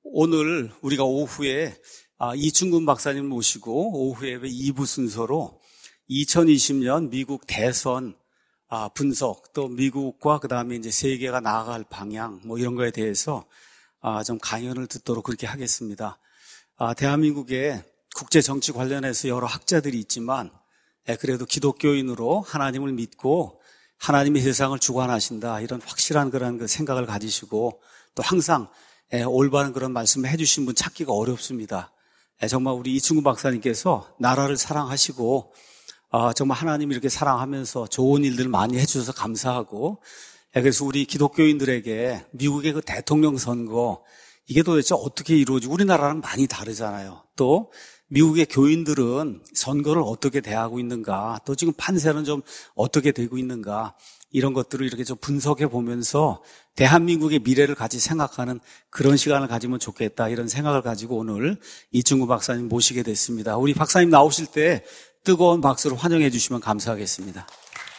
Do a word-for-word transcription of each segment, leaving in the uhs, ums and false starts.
오늘 우리가 오후에 이충근 박사님 모시고 오후에 이 부 순서로 이천이십 년 미국 대선 분석, 또 미국과 그 다음에 이제 세계가 나아갈 방향, 뭐 이런 거에 대해서 좀 강연을 듣도록 그렇게 하겠습니다. 대한민국에 국제 정치 관련해서 여러 학자들이 있지만 그래도 기독교인으로 하나님을 믿고 하나님이 세상을 주관하신다, 이런 확실한 그런 그 생각을 가지시고 또 항상 올바른 그런 말씀을 해주신 분 찾기가 어렵습니다. 정말 우리 이충근 박사님께서 나라를 사랑하시고 정말 하나님 이렇게 사랑하면서 좋은 일들 많이 해주셔서 감사하고, 그래서 우리 기독교인들에게 미국의 그 대통령 선거, 이게 도대체 어떻게 이루어지고, 우리나라랑 많이 다르잖아요. 또 미국의 교인들은 선거를 어떻게 대하고 있는가, 또 지금 판세는 좀 어떻게 되고 있는가, 이런 것들을 이렇게 좀 분석해 보면서 대한민국의 미래를 같이 생각하는 그런 시간을 가지면 좋겠다, 이런 생각을 가지고 오늘 이충근 박사님 모시게 됐습니다. 우리 박사님 나오실 때 뜨거운 박수로 환영해 주시면 감사하겠습니다.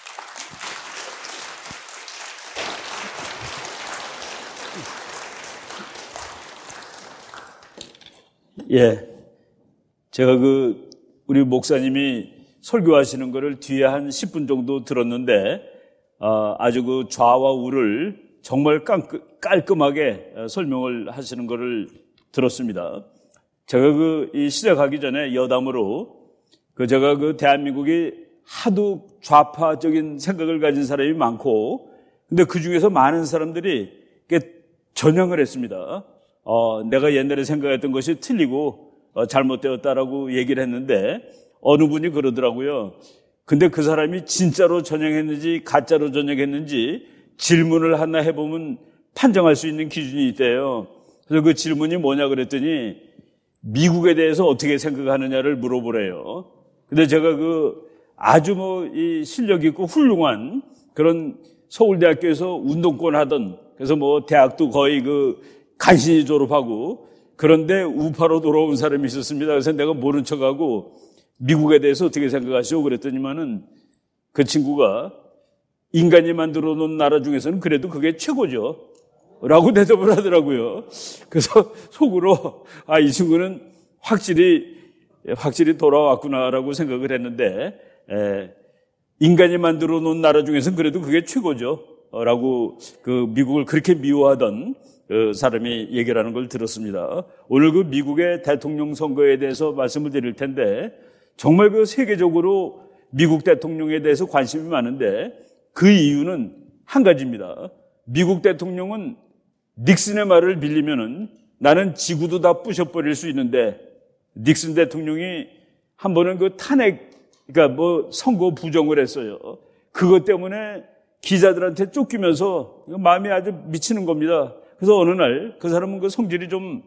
예, 제가 그 우리 목사님이 설교하시는 거를 뒤에 한 십 분 정도 들었는데 어, 아주 그 좌와 우를 정말 깔끔하게 설명을 하시는 거를 들었습니다. 제가 그 이 시작하기 전에 여담으로 그 제가 그 대한민국이 하도 좌파적인 생각을 가진 사람이 많고, 근데 그 중에서 많은 사람들이 전향을 했습니다. 어, 내가 옛날에 생각했던 것이 틀리고 어, 잘못되었다라고 얘기를 했는데 어느 분이 그러더라고요. 근데 그 사람이 진짜로 전향했는지 가짜로 전향했는지 질문을 하나 해보면 판정할 수 있는 기준이 있대요. 그래서 그 질문이 뭐냐 그랬더니 미국에 대해서 어떻게 생각하느냐를 물어보래요. 근데 제가 그 아주 뭐 이 실력 있고 훌륭한 그런 서울대학교에서 운동권 하던, 그래서 뭐 대학도 거의 그 간신히 졸업하고, 그런데 우파로 돌아온 사람이 있었습니다. 그래서 내가 모른 척하고 미국에 대해서 어떻게 생각하시오 그랬더니만은 그 친구가 인간이 만들어 놓은 나라 중에서는 그래도 그게 최고죠 라고 대답을 하더라고요. 그래서 속으로 아, 이 친구는 확실히 확실히 돌아왔구나라고 생각을 했는데, 에, 인간이 만들어 놓은 나라 중에서는 그래도 그게 최고죠 라고 그 미국을 그렇게 미워하던 그 사람이 얘기를 하는 걸 들었습니다. 오늘 그 미국의 대통령 선거에 대해서 말씀을 드릴 텐데, 정말 그 세계적으로 미국 대통령에 대해서 관심이 많은데 그 이유는 한 가지입니다. 미국 대통령은 닉슨의 말을 빌리면은 나는 지구도 다 부셔버릴 수 있는데, 닉슨 대통령이 한 번은 그 탄핵, 그러니까 뭐 선거 부정을 했어요. 그것 때문에 기자들한테 쫓기면서 마음이 아주 미치는 겁니다. 그래서 어느 날 그 사람은 그 성질이 좀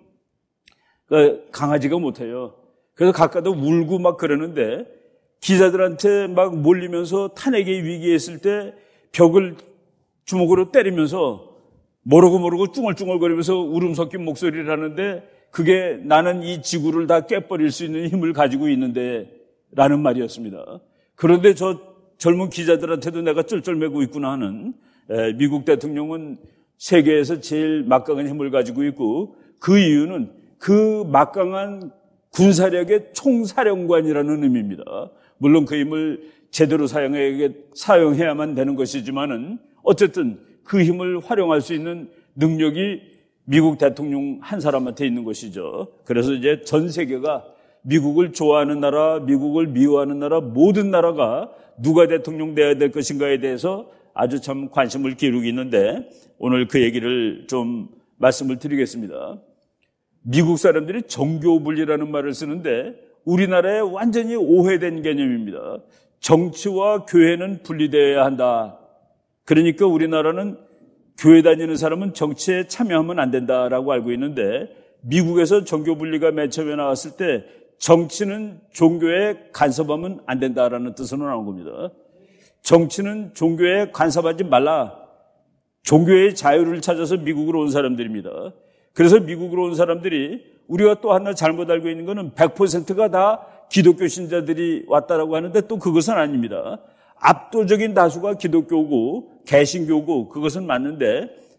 강하지가 못해요. 그래서 가까도 울고 막 그러는데 기자들한테 막 몰리면서 탄핵의 위기에 있을 때 벽을 주먹으로 때리면서 모르고 모르고 쭝얼쭝얼거리면서 울음 섞인 목소리를 하는데, 그게 나는 이 지구를 다 깨버릴 수 있는 힘을 가지고 있는데 라는 말이었습니다. 그런데 저 젊은 기자들한테도 내가 쩔쩔매고 있구나 하는, 에, 미국 대통령은 세계에서 제일 막강한 힘을 가지고 있고, 그 이유는 그 막강한 군사력의 총사령관이라는 의미입니다. 물론 그 힘을 제대로 사용해, 사용해야만 되는 것이지만은 어쨌든 그 힘을 활용할 수 있는 능력이 미국 대통령 한 사람한테 있는 것이죠. 그래서 이제 전 세계가 미국을 좋아하는 나라, 미국을 미워하는 나라, 모든 나라가 누가 대통령 돼야 될 것인가에 대해서 아주 참 관심을 기울이고 있는데, 오늘 그 얘기를 좀 말씀을 드리겠습니다. 미국 사람들이 정교분리라는 말을 쓰는데 우리나라에 완전히 오해된 개념입니다. 정치와 교회는 분리되어야 한다. 그러니까 우리나라는 교회 다니는 사람은 정치에 참여하면 안 된다라고 알고 있는데, 미국에서 정교분리가 맨 처음에 나왔을 때 정치는 종교에 간섭하면 안 된다라는 뜻으로 나온 겁니다. 정치는 종교에 간섭하지 말라. 종교의 자유를 찾아서 미국으로 온 사람들입니다. 그래서 미국으로 온 사람들이, 우리가 또 하나 잘못 알고 있는 것은 백 퍼센트가 다 기독교 신자들이 왔다라고 하는데 또 그것은 아닙니다. 압도적인 다수가 기독교고 개신교고 그것은 맞는데,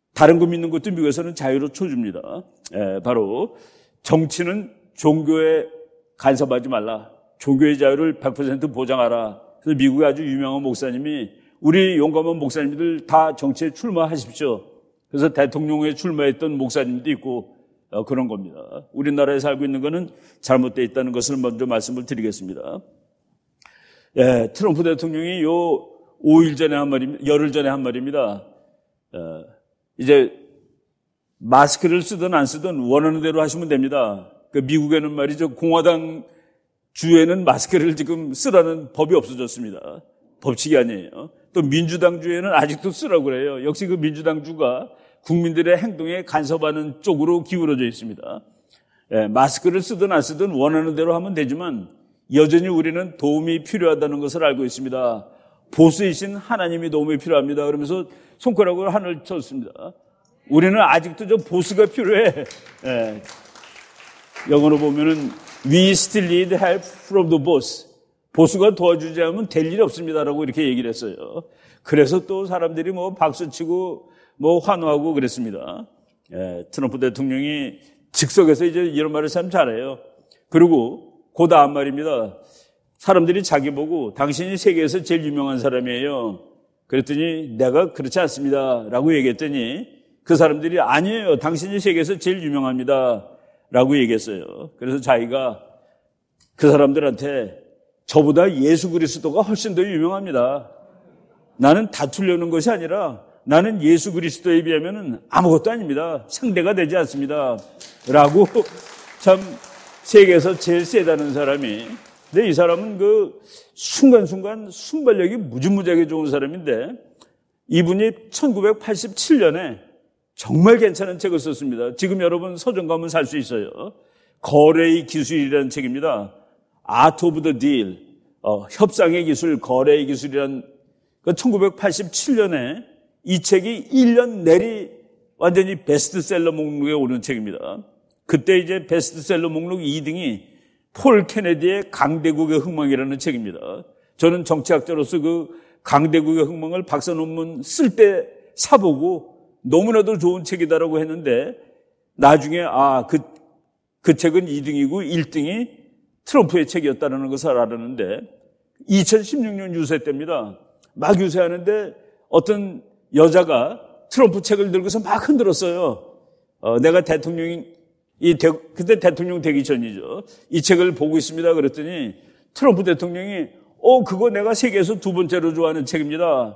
다른 거 믿는 것도 미국에서는 자유로 쳐줍니다. 예, 바로 정치는 종교에 간섭하지 말라. 종교의 자유를 백 퍼센트 보장하라. 그래서 미국의 아주 유명한 목사님이 우리 용감한 목사님들 다 정치에 출마하십시오. 그래서 대통령에 출마했던 목사님도 있고 어, 그런 겁니다. 우리나라에 살고 있는 것은 잘못되어 있다는 것을 먼저 말씀을 드리겠습니다. 예, 트럼프 대통령이 요 오 일 전에 한 말입니다. 열흘 전에 한 말입니다. 어, 이제 마스크를 쓰든 안 쓰든 원하는 대로 하시면 됩니다. 그 미국에는 말이죠. 공화당 주에는 마스크를 지금 쓰라는 법이 없어졌습니다. 법칙이 아니에요. 또 민주당 주에는 아직도 쓰라고 그래요. 역시 그 민주당 주가 국민들의 행동에 간섭하는 쪽으로 기울어져 있습니다. 예, 마스크를 쓰든 안 쓰든 원하는 대로 하면 되지만 여전히 우리는 도움이 필요하다는 것을 알고 있습니다. 보수이신 하나님이 도움이 필요합니다. 그러면서 손가락으로 하늘을 쳤습니다. 우리는 아직도 저 보수가 필요해. 예. 영어로 보면은 We still need help from the boss. 보수가 도와주지 않으면 될 일이 없습니다라고 이렇게 얘기를 했어요. 그래서 또 사람들이 뭐 박수치고 뭐 환호하고 그랬습니다. 예, 트럼프 대통령이 즉석에서 이제 이런 말을 참 잘해요. 그리고 그 다음 말입니다. 사람들이 자기 보고 당신이 세계에서 제일 유명한 사람이에요. 그랬더니 내가 그렇지 않습니다 라고 얘기했더니 그 사람들이 아니에요. 당신이 세계에서 제일 유명합니다 라고 얘기했어요. 그래서 자기가 그 사람들한테 저보다 예수 그리스도가 훨씬 더 유명합니다. 나는 다투려는 것이 아니라 나는 예수 그리스도에 비하면 아무것도 아닙니다. 상대가 되지 않습니다 라고 참 세계에서 제일 세다는 사람이, 근데 이 사람은 그 순간순간 순발력이 무지무지하게 좋은 사람인데 이분이 천구백팔십칠 년에 정말 괜찮은 책을 썼습니다. 지금 여러분 서점 가면 살 수 있어요. 거래의 기술이라는 책입니다. Art of the Deal, 어, 협상의 기술, 거래의 기술이라는 그 천구백팔십칠 년에 이 책이 일 년 내리 완전히 베스트셀러 목록에 오른 책입니다. 그때 이제 베스트셀러 목록 이 등이 폴 케네디의 강대국의 흥망이라는 책입니다. 저는 정치학자로서 그 강대국의 흥망을 박사 논문 쓸 때 사보고 너무나도 좋은 책이다라고 했는데 나중에 아, 그, 그 책은 이 등이고 일 등이 트럼프의 책이었다는 것을 알았는데 이천십육 년 유세 때입니다. 막 유세하는데 어떤 여자가 트럼프 책을 들고서 막 흔들었어요. 어, 내가 대통령이 이 대, 그때 대통령 되기 전이죠. 이 책을 보고 있습니다. 그랬더니 트럼프 대통령이 어 그거 내가 세계에서 두 번째로 좋아하는 책입니다.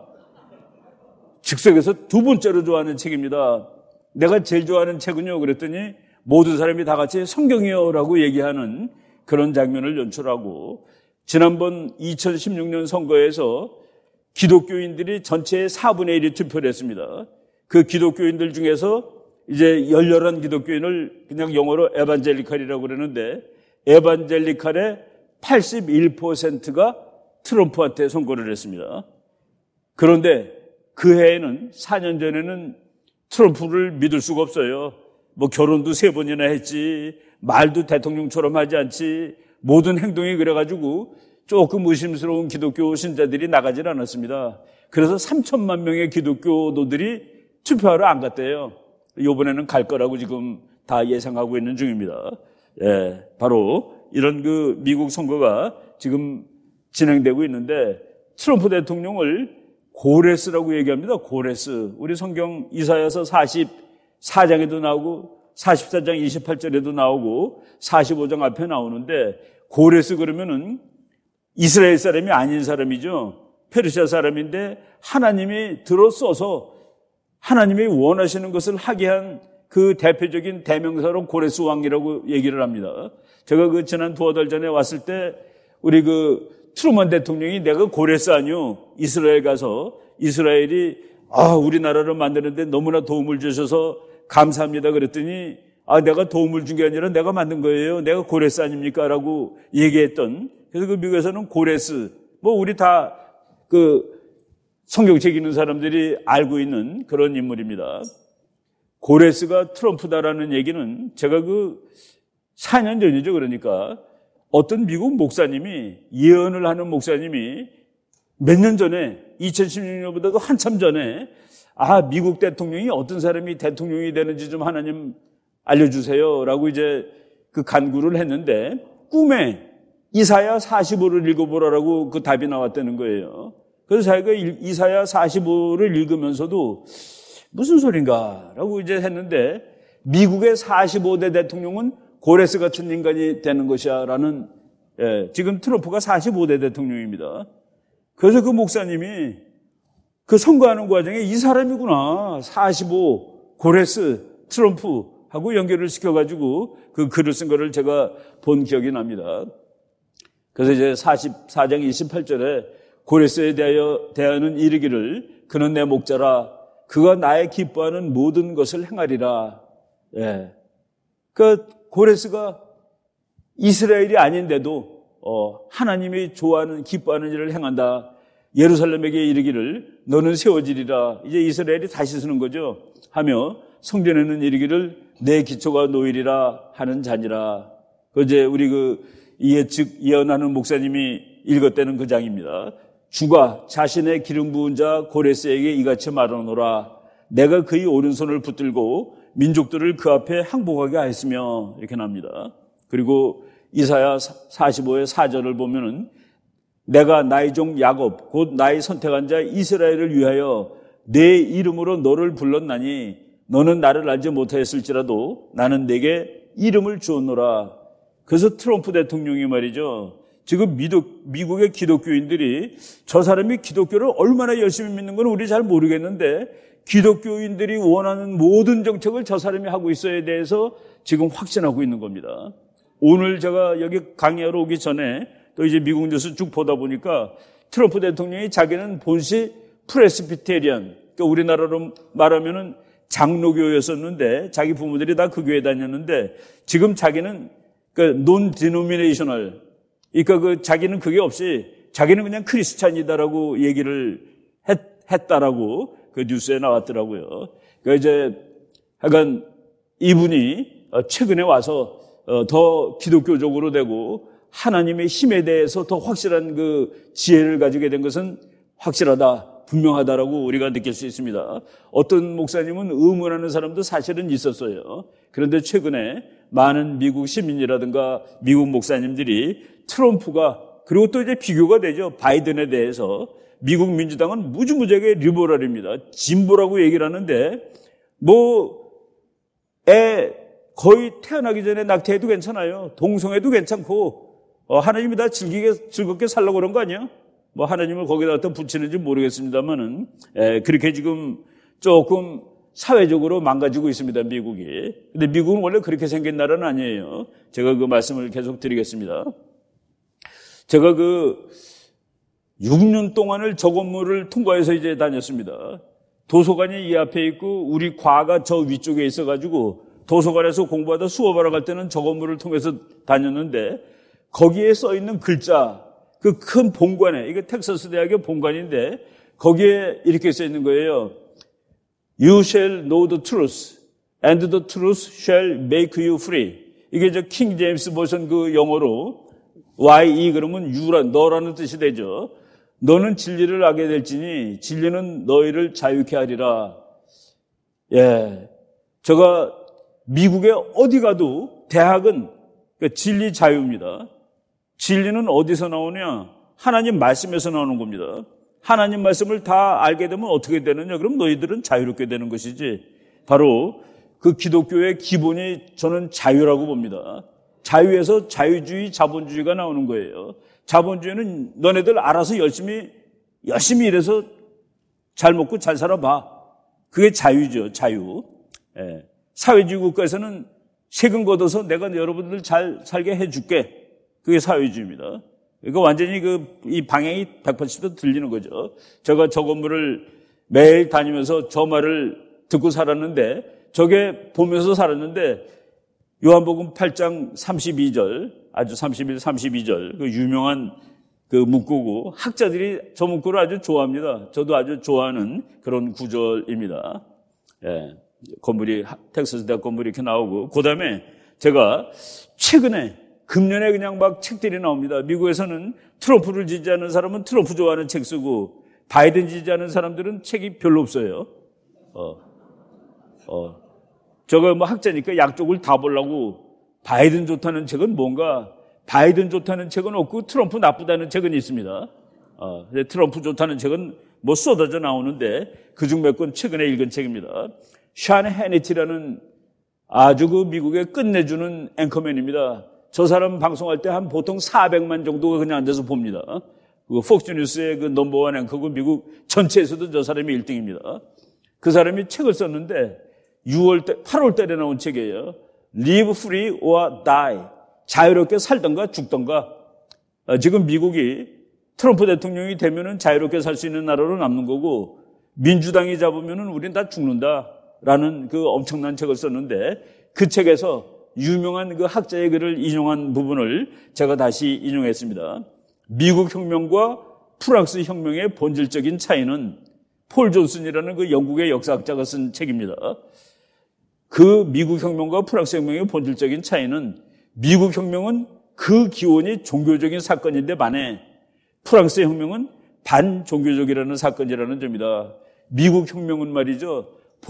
즉석에서 두 번째로 좋아하는 책입니다. 내가 제일 좋아하는 책은요. 그랬더니 모든 사람이 다 같이 성경이요라고 얘기하는 그런 장면을 연출하고, 지난번 이천십육 년 선거에서 기독교인들이 전체의 사분의 일이 투표를 했습니다. 그 기독교인들 중에서 이제 열렬한 기독교인을 그냥 영어로 에반젤리칼이라고 그러는데 에반젤리칼의 팔십일 퍼센트가 트럼프한테 선거를 했습니다. 그런데 그 해에는 사 년 전에는 트럼프를 믿을 수가 없어요. 뭐 결혼도 세 번이나 했지, 말도 대통령처럼 하지 않지, 모든 행동이 그래가지고 조금 의심스러운 기독교 신자들이 나가질 않았습니다. 그래서 삼천만 명의 기독교도들이 투표하러 안 갔대요. 이번에는 갈 거라고 지금 다 예상하고 있는 중입니다. 예, 바로 이런 그 미국 선거가 지금 진행되고 있는데 트럼프 대통령을 고레스라고 얘기합니다. 고레스. 우리 성경 이사야서 사십사 장에도 나오고 사십사 장 이십팔 절에도 나오고 사십오 장 앞에 나오는데 고레스 그러면은 이스라엘 사람이 아닌 사람이죠. 페르시아 사람인데 하나님이 들어 써서 하나님이 원하시는 것을 하게 한 그 대표적인 대명사로 고레스 왕이라고 얘기를 합니다. 제가 그 지난 두어 달 전에 왔을 때 우리 그 트루먼 대통령이 내가 고레스 아니요, 이스라엘 가서 이스라엘이 아 우리나라를 만드는데 너무나 도움을 주셔서 감사합니다 그랬더니 아 내가 도움을 준 게 아니라 내가 만든 거예요, 내가 고레스 아닙니까 라고 얘기했던, 그래서 그 미국에서는 고레스, 뭐 우리 다 그 성경책 읽는 사람들이 알고 있는 그런 인물입니다. 고레스가 트럼프다라는 얘기는 제가 그 사 년 전이죠. 그러니까 어떤 미국 목사님이, 예언을 하는 목사님이 몇 년 전에 이천십육 년보다도 한참 전에 아, 미국 대통령이 어떤 사람이 대통령이 되는지 좀 하나님 알려주세요 라고 이제 그 간구를 했는데 꿈에 이사야 사십오를 읽어보라라고 그 답이 나왔다는 거예요. 그래서 자기가 이사야 사십오를 읽으면서도 무슨 소린가 라고 이제 했는데 미국의 사십오 대 대통령은 고레스 같은 인간이 되는 것이야 라는, 예, 지금 트럼프가 사십오 대 대통령입니다. 그래서 그 목사님이 그 선거하는 과정에 이 사람이구나, 사십오, 고레스, 트럼프 하고 연결을 시켜가지고 그 글을 쓴 거를 제가 본 기억이 납니다. 그래서 이제 사십사 장 이십팔 절에 고레스에 대하여 대하는 이르기를 그는 내 목자라 그가 나의 기뻐하는 모든 것을 행하리라. 예. 그 고레스가 이스라엘이 아닌데도 어, 하나님이 좋아하는 기뻐하는 일을 행한다. 예루살렘에게 이르기를 너는 세워지리라. 이제 이스라엘이 다시 서는 거죠. 하며 성전에는 이르기를 내 기초가 놓이리라 하는 자니라. 그 이제 우리 그 예측 예언하는 목사님이 읽었다는 그 장입니다. 주가 자신의 기름 부은 자 고레스에게 이같이 말하노라. 내가 그의 오른손을 붙들고 민족들을 그 앞에 항복하게 하였으며 이렇게 납니다. 그리고 이사야 사십오의 사 절을 보면은 내가 나의 종 야곱 곧 나의 선택한 자 이스라엘을 위하여 내 이름으로 너를 불렀나니 너는 나를 알지 못하였을지라도 나는 내게 이름을 주었노라. 그래서 트럼프 대통령이 말이죠. 지금 미국, 미국의 기독교인들이 저 사람이 기독교를 얼마나 열심히 믿는 건 우리 잘 모르겠는데 기독교인들이 원하는 모든 정책을 저 사람이 하고 있어야 대해서 지금 확신하고 있는 겁니다. 오늘 제가 여기 강의하러 오기 전에 또 이제 미국 뉴스 쭉 보다 보니까 트럼프 대통령이 자기는 본시 프레스비테리안, 그러니까 우리나라로 말하면은 장로교였었는데 자기 부모들이 다 그 교회 다녔는데 지금 자기는 그 논 디노미네이셔널, 그러니까 그 자기는 그게 없이 자기는 그냥 크리스찬이다라고 얘기를 했, 했다라고 그 뉴스에 나왔더라고요. 그러니까 이제 하여간 이분이 최근에 와서 더 기독교적으로 되고 하나님의 힘에 대해서 더 확실한 그 지혜를 가지게 된 것은 확실하다, 분명하다라고 우리가 느낄 수 있습니다. 어떤 목사님은 의문하는 사람도 사실은 있었어요. 그런데 최근에 많은 미국 시민이라든가 미국 목사님들이 트럼프가 그리고 또 이제 비교가 되죠. 바이든에 대해서 미국 민주당은 무지무지하게 리버럴입니다. 진보라고 얘기를 하는데 뭐 애 거의 태어나기 전에 낙태해도 괜찮아요. 동성애도 괜찮고 어, 하나님이 다 즐기게, 즐겁게 살라고 그런 거 아니야? 뭐 하나님을 거기다 또 붙이는지 모르겠습니다만은 에, 그렇게 지금 조금 사회적으로 망가지고 있습니다, 미국이. 근데 미국은 원래 그렇게 생긴 나라는 아니에요. 제가 그 말씀을 계속 드리겠습니다. 제가 그 육 년 동안을 저 건물을 통과해서 이제 다녔습니다. 도서관이 이 앞에 있고 우리 과가 저 위쪽에 있어가지고 도서관에서 공부하다 수업하러 갈 때는 저 건물을 통해서 다녔는데 거기에 써 있는 글자, 그 큰 본관에, 이게 텍사스 대학의 본관인데 거기에 이렇게 써 있는 거예요. You shall know the truth, and the truth shall make you free. 이게 저 킹 제임스 버전 그 영어로 Y, E 그러면 you라, 너라는 뜻이 되죠. 너는 진리를 알게 될지니 진리는 너희를 자유케 하리라. 예, 제가 미국에 어디 가도 대학은 진리 자유입니다. 진리는 어디서 나오냐? 하나님 말씀에서 나오는 겁니다. 하나님 말씀을 다 알게 되면 어떻게 되느냐? 그럼 너희들은 자유롭게 되는 것이지. 바로 그 기독교의 기본이 저는 자유라고 봅니다. 자유에서 자유주의, 자본주의가 나오는 거예요. 자본주의는 너네들 알아서 열심히 열심히 일해서 잘 먹고 잘 살아봐. 그게 자유죠, 자유. 예. 사회주의 국가에서는 세금 걷어서 내가 여러분들 잘 살게 해줄게. 그게 사회주의입니다. 그러니까 완전히 그 이 방향이 백팔십 도 들리는 거죠. 제가 저 건물을 매일 다니면서 저 말을 듣고 살았는데, 저게 보면서 살았는데, 요한복음 팔 장 삼십이 절, 아주 삼십일, 삼십이 절, 그 유명한 그 문구고, 학자들이 저 문구를 아주 좋아합니다. 저도 아주 좋아하는 그런 구절입니다. 예. 건물이, 텍사스 대학 건물이 이렇게 나오고, 그 다음에 제가 최근에, 금년에 그냥 막 책들이 나옵니다. 미국에서는 트럼프를 지지하는 사람은 트럼프 좋아하는 책 쓰고, 바이든 지지하는 사람들은 책이 별로 없어요. 어, 어. 저거 뭐 학자니까 양쪽을 다 보려고 바이든 좋다는 책은 뭔가, 바이든 좋다는 책은 없고 트럼프 나쁘다는 책은 있습니다. 어, 근데 트럼프 좋다는 책은 뭐 쏟아져 나오는데 그중 몇 권 최근에 읽은 책입니다. 샤 해니티라는 아주 그 미국에 끝내주는 앵커맨입니다. 저 사람 방송할 때 한 보통 사백만 정도가 그냥 앉아서 봅니다. 그 폭스뉴스의 그 넘버원 앵커고 미국 전체에서도 저 사람이 일 등입니다. 그 사람이 책을 썼는데 유월 때, 팔월 달에 나온 책이에요. Live free or die. 자유롭게 살던가 죽던가. 지금 미국이 트럼프 대통령이 되면은 자유롭게 살 수 있는 나라로 남는 거고 민주당이 잡으면은 우린 다 죽는다라는 그 엄청난 책을 썼는데 그 책에서 유명한 그 학자의 글을 인용한 부분을 제가 다시 인용했습니다. 미국 혁명과 프랑스 혁명의 본질적인 차이는 폴 존슨이라는 그 영국의 역사학자가 쓴 책입니다. 그 미국 혁명과 프랑스 혁명의 본질적인 차이는 미국 혁명은 그 기원이 종교적인 사건인데 반해 프랑스 혁명은 반종교적이라는 사건이라는 점이다. 미국 혁명은 말이죠.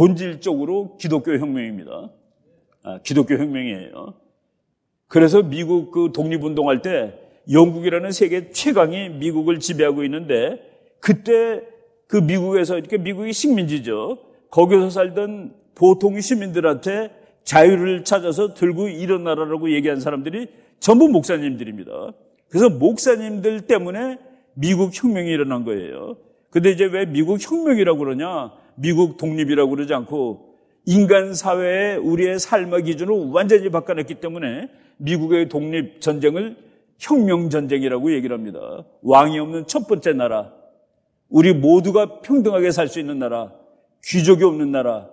본질적으로 기독교 혁명입니다. 아, 기독교 혁명이에요. 그래서 미국 그 독립운동할 때 영국이라는 세계 최강이 미국을 지배하고 있는데 그때 그 미국에서 이렇게 미국이 식민지죠. 거기서 살던 보통 시민들한테 자유를 찾아서 들고 일어나라라고 얘기한 사람들이 전부 목사님들입니다. 그래서 목사님들 때문에 미국 혁명이 일어난 거예요. 근데 이제 왜 미국 혁명이라고 그러냐? 미국 독립이라고 그러지 않고 인간 사회의 우리의 삶의 기준을 완전히 바꿔냈기 때문에 미국의 독립 전쟁을 혁명 전쟁이라고 얘기를 합니다. 왕이 없는 첫 번째 나라, 우리 모두가 평등하게 살 수 있는 나라, 귀족이 없는 나라,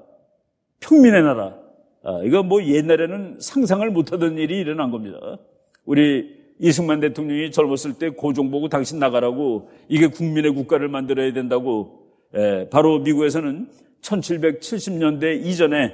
평민의 나라. 아, 이거 뭐 옛날에는 상상을 못하던 일이 일어난 겁니다. 우리 이승만 대통령이 젊었을 때 고종 보고 당신 나가라고 이게 국민의 국가를 만들어야 된다고. 예, 바로 미국에서는 천칠백칠십 년대 이전에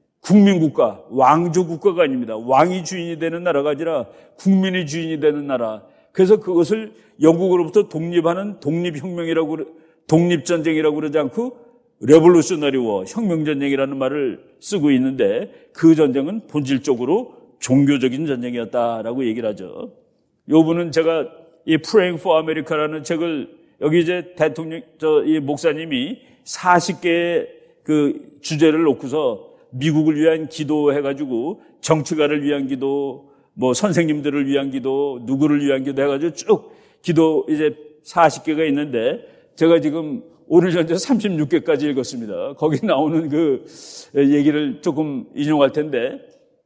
국민국가, 왕조국가가 아닙니다. 왕이 주인이 되는 나라가 아니라 국민이 주인이 되는 나라. 그래서 그것을 영국으로부터 독립하는 독립혁명이라고, 독립전쟁이라고 그러지 않고 레볼루셔너리 워, 혁명전쟁이라는 말을 쓰고 있는데 그 전쟁은 본질적으로 종교적인 전쟁이었다라고 얘기를 하죠. 요분은 제가 이 Praying for America라는 책을 여기 이제 대통령, 저, 이 목사님이 사십 개의 그 주제를 놓고서 미국을 위한 기도 해가지고 정치가를 위한 기도, 뭐 선생님들을 위한 기도, 누구를 위한 기도 해가지고 쭉 기도 이제 사십 개가 있는데 제가 지금 오늘 현재 삼십육 개까지 읽었습니다. 거기 나오는 그 얘기를 조금 인용할 텐데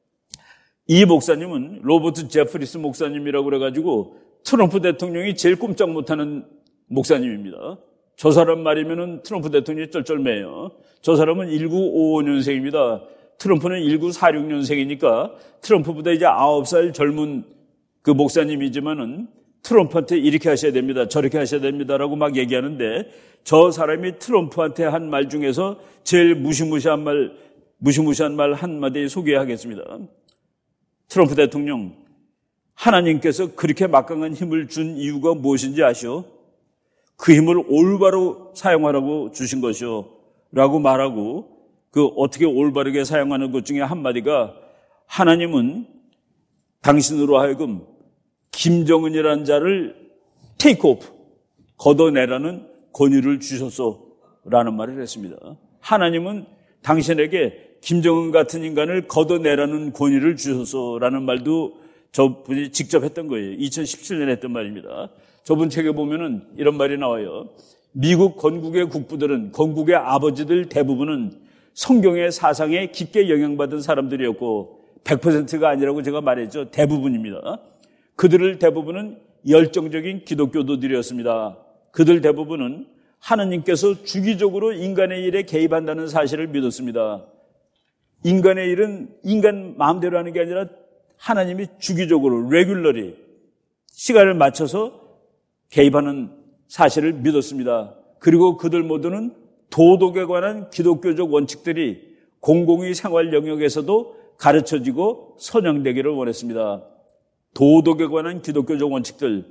이 목사님은 로버트 제프리스 목사님이라고 그래가지고 트럼프 대통령이 제일 꼼짝 못하는 목사님입니다. 저 사람 말이면은 트럼프 대통령이 쩔쩔매요. 저 사람은 천구백오십오 년생입니다. 트럼프는 천구백사십육 년생이니까 트럼프보다 이제 아홉 살 젊은 그 목사님이지만은 트럼프한테 이렇게 하셔야 됩니다. 저렇게 하셔야 됩니다라고 막 얘기하는데 저 사람이 트럼프한테 한 말 중에서 제일 무시무시한 말, 무시무시한 말 한마디 소개하겠습니다. 트럼프 대통령, 하나님께서 그렇게 막강한 힘을 준 이유가 무엇인지 아시오? 그 힘을 올바로 사용하라고 주신 것이오. 라고 말하고 그 어떻게 올바르게 사용하는 것 중에 한마디가 하나님은 당신으로 하여금 김정은이라는 자를 테이크 오프, 걷어내라는 권유를 주셨소라는 말을 했습니다. 하나님은 당신에게 김정은 같은 인간을 걷어내라는 권유를 주셨소라는 말도 저분이 직접 했던 거예요. 이천십칠 년에 했던 말입니다. 저분 책에 보면은 이런 말이 나와요. 미국 건국의 국부들은, 건국의 아버지들 대부분은 성경의 사상에 깊게 영향받은 사람들이었고 백 퍼센트가 아니라고 제가 말했죠. 대부분입니다. 그들을 대부분은 열정적인 기독교도들이었습니다. 그들 대부분은 하나님께서 주기적으로 인간의 일에 개입한다는 사실을 믿었습니다. 인간의 일은 인간 마음대로 하는 게 아니라 하나님이 주기적으로 레귤러리 시간을 맞춰서 개입하는 사실을 믿었습니다. 그리고 그들 모두는 도덕에 관한 기독교적 원칙들이 공공의 생활 영역에서도 가르쳐지고 선양되기를 원했습니다. 도덕에 관한 기독교적 원칙들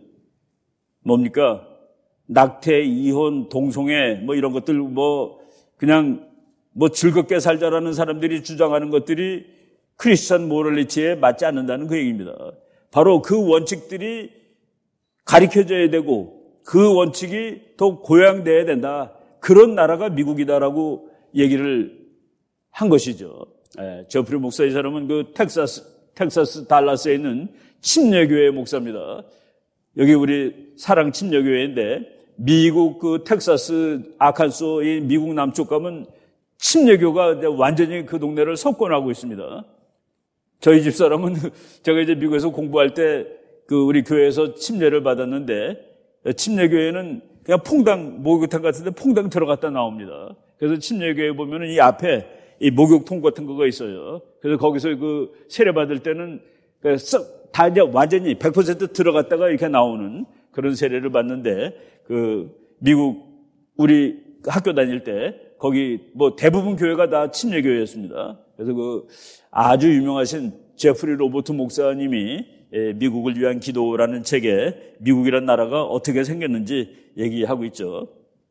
뭡니까? 낙태, 이혼, 동성애 뭐 이런 것들 뭐 그냥 뭐 즐겁게 살자라는 사람들이 주장하는 것들이 크리스천 모럴리티에 맞지 않는다는 그 얘기입니다. 바로 그 원칙들이 가르쳐져야 되고 그 원칙이 더 고양돼야 된다. 그런 나라가 미국이다라고 얘기를 한 것이죠. 예, 저프리 목사 이 사람은 그 텍사스, 텍사스 달라스에 있는 침례교회 목사입니다. 여기 우리 사랑 침례교회인데 미국 그 텍사스 아칸소의 미국 남쪽 가면 침례교가 완전히 그 동네를 석권하고 있습니다. 저희 집 사람은 제가 이제 미국에서 공부할 때 그 우리 교회에서 침례를 받았는데 침례교회는 그냥 퐁당 목욕탕 같은데 퐁당 들어갔다 나옵니다. 그래서 침례교회 보면은 이 앞에 이 목욕통 같은 거가 있어요. 그래서 거기서 그 세례 받을 때는 다 이제 완전히 백 퍼센트 들어갔다가 이렇게 나오는 그런 세례를 받는데 그 미국 우리 학교 다닐 때 거기 뭐 대부분 교회가 다 침례교회였습니다. 그래서 그 아주 유명하신 제프리 로버트 목사님이 미국을 위한 기도라는 책에 미국이라는 나라가 어떻게 생겼는지 얘기하고 있죠.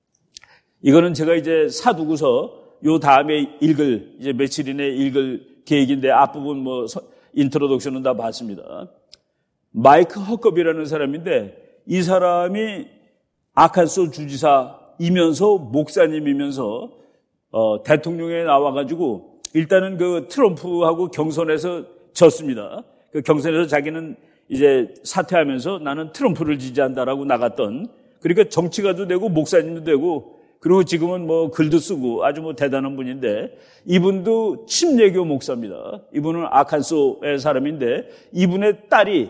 이거는 제가 이제 사두고서 요 다음에 읽을 이제 며칠 이내에 읽을 계획인데 앞부분 뭐 인트로덕션은 다 봤습니다. 마이크 허컵이라는 사람인데 이 사람이 아칸소 주지사이면서 목사님이면서 어, 대통령에 나와가지고 일단은 그 트럼프하고 경선에서 졌습니다. 그 경선에서 자기는 이제 사퇴하면서 나는 트럼프를 지지한다라고 나갔던, 그러니까 정치가도 되고 목사님도 되고 그리고 지금은 뭐 글도 쓰고 아주 뭐 대단한 분인데 이분도 침례교 목사입니다. 이분은 아칸소의 사람인데 이분의 딸이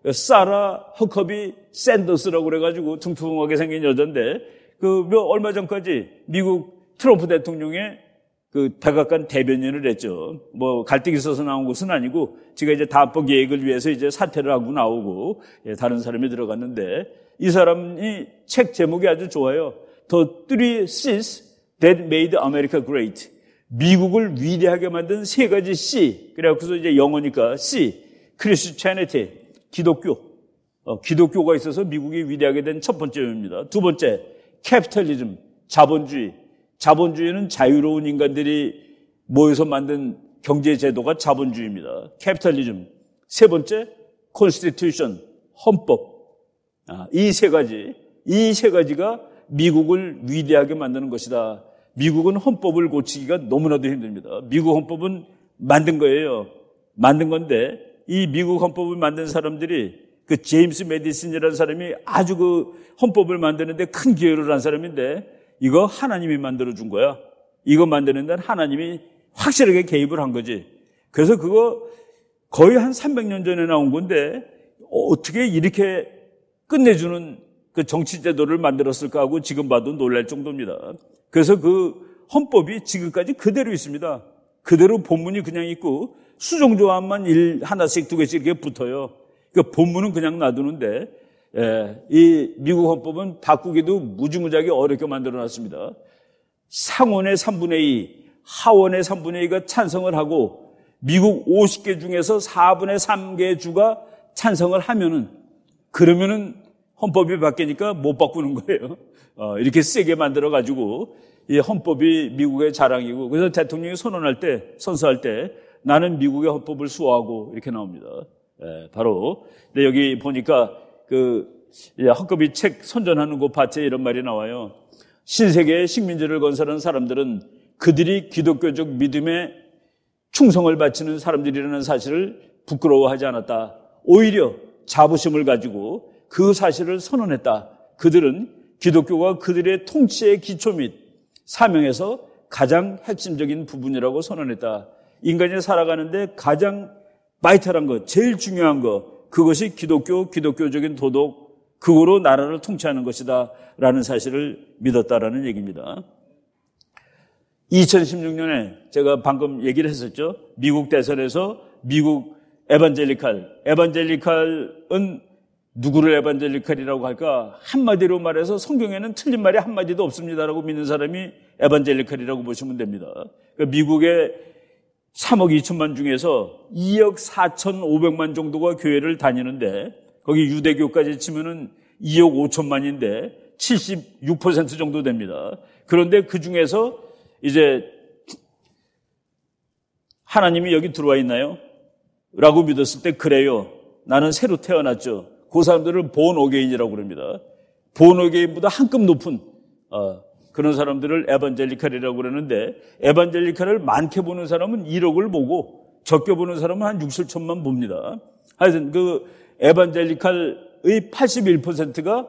사라 허커비 샌더스라고 그래가지고 퉁퉁하게 생긴 여잔데 그 몇 얼마 전까지 미국 트럼프 대통령의 그 백악관 대변인을 했죠. 뭐 갈등이 있어서 나온 것은 아니고 지가 이제 다음번 계획을 위해서 이제 사퇴를 하고 나오고 예, 다른 사람이 들어갔는데 이 사람이 책 제목이 아주 좋아요. The Three C's That Made America Great. 미국을 위대하게 만든 세 가지 C. 그래갖고서 이제 영어니까 C. Christianity. 기독교. 어, 기독교가 있어서 미국이 위대하게 된 첫 번째입니다. 두 번째, Capitalism. 자본주의. 자본주의는 자유로운 인간들이 모여서 만든 경제 제도가 자본주의입니다. Capitalism. 세 번째, Constitution. 헌법. 아, 이 세 가지. 이 세 가지가 미국을 위대하게 만드는 것이다. 미국은 헌법을 고치기가 너무나도 힘듭니다. 미국 헌법은 만든 거예요. 만든 건데 이 미국 헌법을 만든 사람들이 그 제임스 메디슨이라는 사람이 아주 그 헌법을 만드는데 큰 기여를 한 사람인데 이거 하나님이 만들어준 거야. 이거 만드는 데는 하나님이 확실하게 개입을 한 거지. 그래서 그거 거의 한 삼백 년 전에 나온 건데 어떻게 이렇게 끝내주는 그 정치제도를 만들었을까 하고 지금 봐도 놀랄 정도입니다. 그래서 그 헌법이 지금까지 그대로 있습니다. 그대로 본문이 그냥 있고 수정조항만 일, 하나씩 두 개씩 이렇게 붙어요. 그 본문은 그냥 놔두는데 예, 이 미국 헌법은 바꾸기도 무지무지하게 어렵게 만들어놨습니다. 상원의 삼분의 이, 하원의 삼분의 이가 찬성을 하고 미국 오십 개 중에서 사분의 삼 개 주가 찬성을 하면은 그러면은 헌법이 바뀌니까 못 바꾸는 거예요. 어, 이렇게 세게 만들어가지고 이 헌법이 미국의 자랑이고 그래서 대통령이 선언할 때, 선서할 때 나는 미국의 헌법을 수호하고 이렇게 나옵니다. 예, 바로 근데 여기 보니까 그 허커비 책 선전하는 그 파트에 이런 말이 나와요. 신세계의 식민지를 건설한 사람들은 그들이 기독교적 믿음에 충성을 바치는 사람들이라는 사실을 부끄러워하지 않았다. 오히려 자부심을 가지고 그 사실을 선언했다. 그들은 기독교가 그들의 통치의 기초 및 사명에서 가장 핵심적인 부분이라고 선언했다. 인간이 살아가는데 가장 바이탈한 것, 제일 중요한 것, 그것이 기독교, 기독교적인 도덕, 그거로 나라를 통치하는 것이다 라는 사실을 믿었다라는 얘기입니다. 이천십육 년에 제가 방금 얘기를 했었죠. 미국 대선에서 미국 에반젤리칼, 에반젤리칼은 누구를 에반젤리칼이라고 할까? 한마디로 말해서 성경에는 틀린 말이 한마디도 없습니다라고 믿는 사람이 에반젤리칼이라고 보시면 됩니다. 그러니까 미국의 삼억 이천만 중에서 이억 사천오백만 정도가 교회를 다니는데 거기 유대교까지 치면은 이억 오천만인데 칠십육 퍼센트 정도 됩니다. 그런데 그 중에서 이제 하나님이 여기 들어와 있나요? 라고 믿었을 때 그래요. 나는 새로 태어났죠. 그 사람들을 본 어게인이라고 그럽니다. 본 어게인보다 한 급 높은 어, 그런 사람들을 에반젤리칼이라고 그러는데 에반젤리칼을 많게 보는 사람은 일억을 보고 적게 보는 사람은 한 육, 칠천만 봅니다. 하여튼 그 에반젤리칼의 팔십일 퍼센트가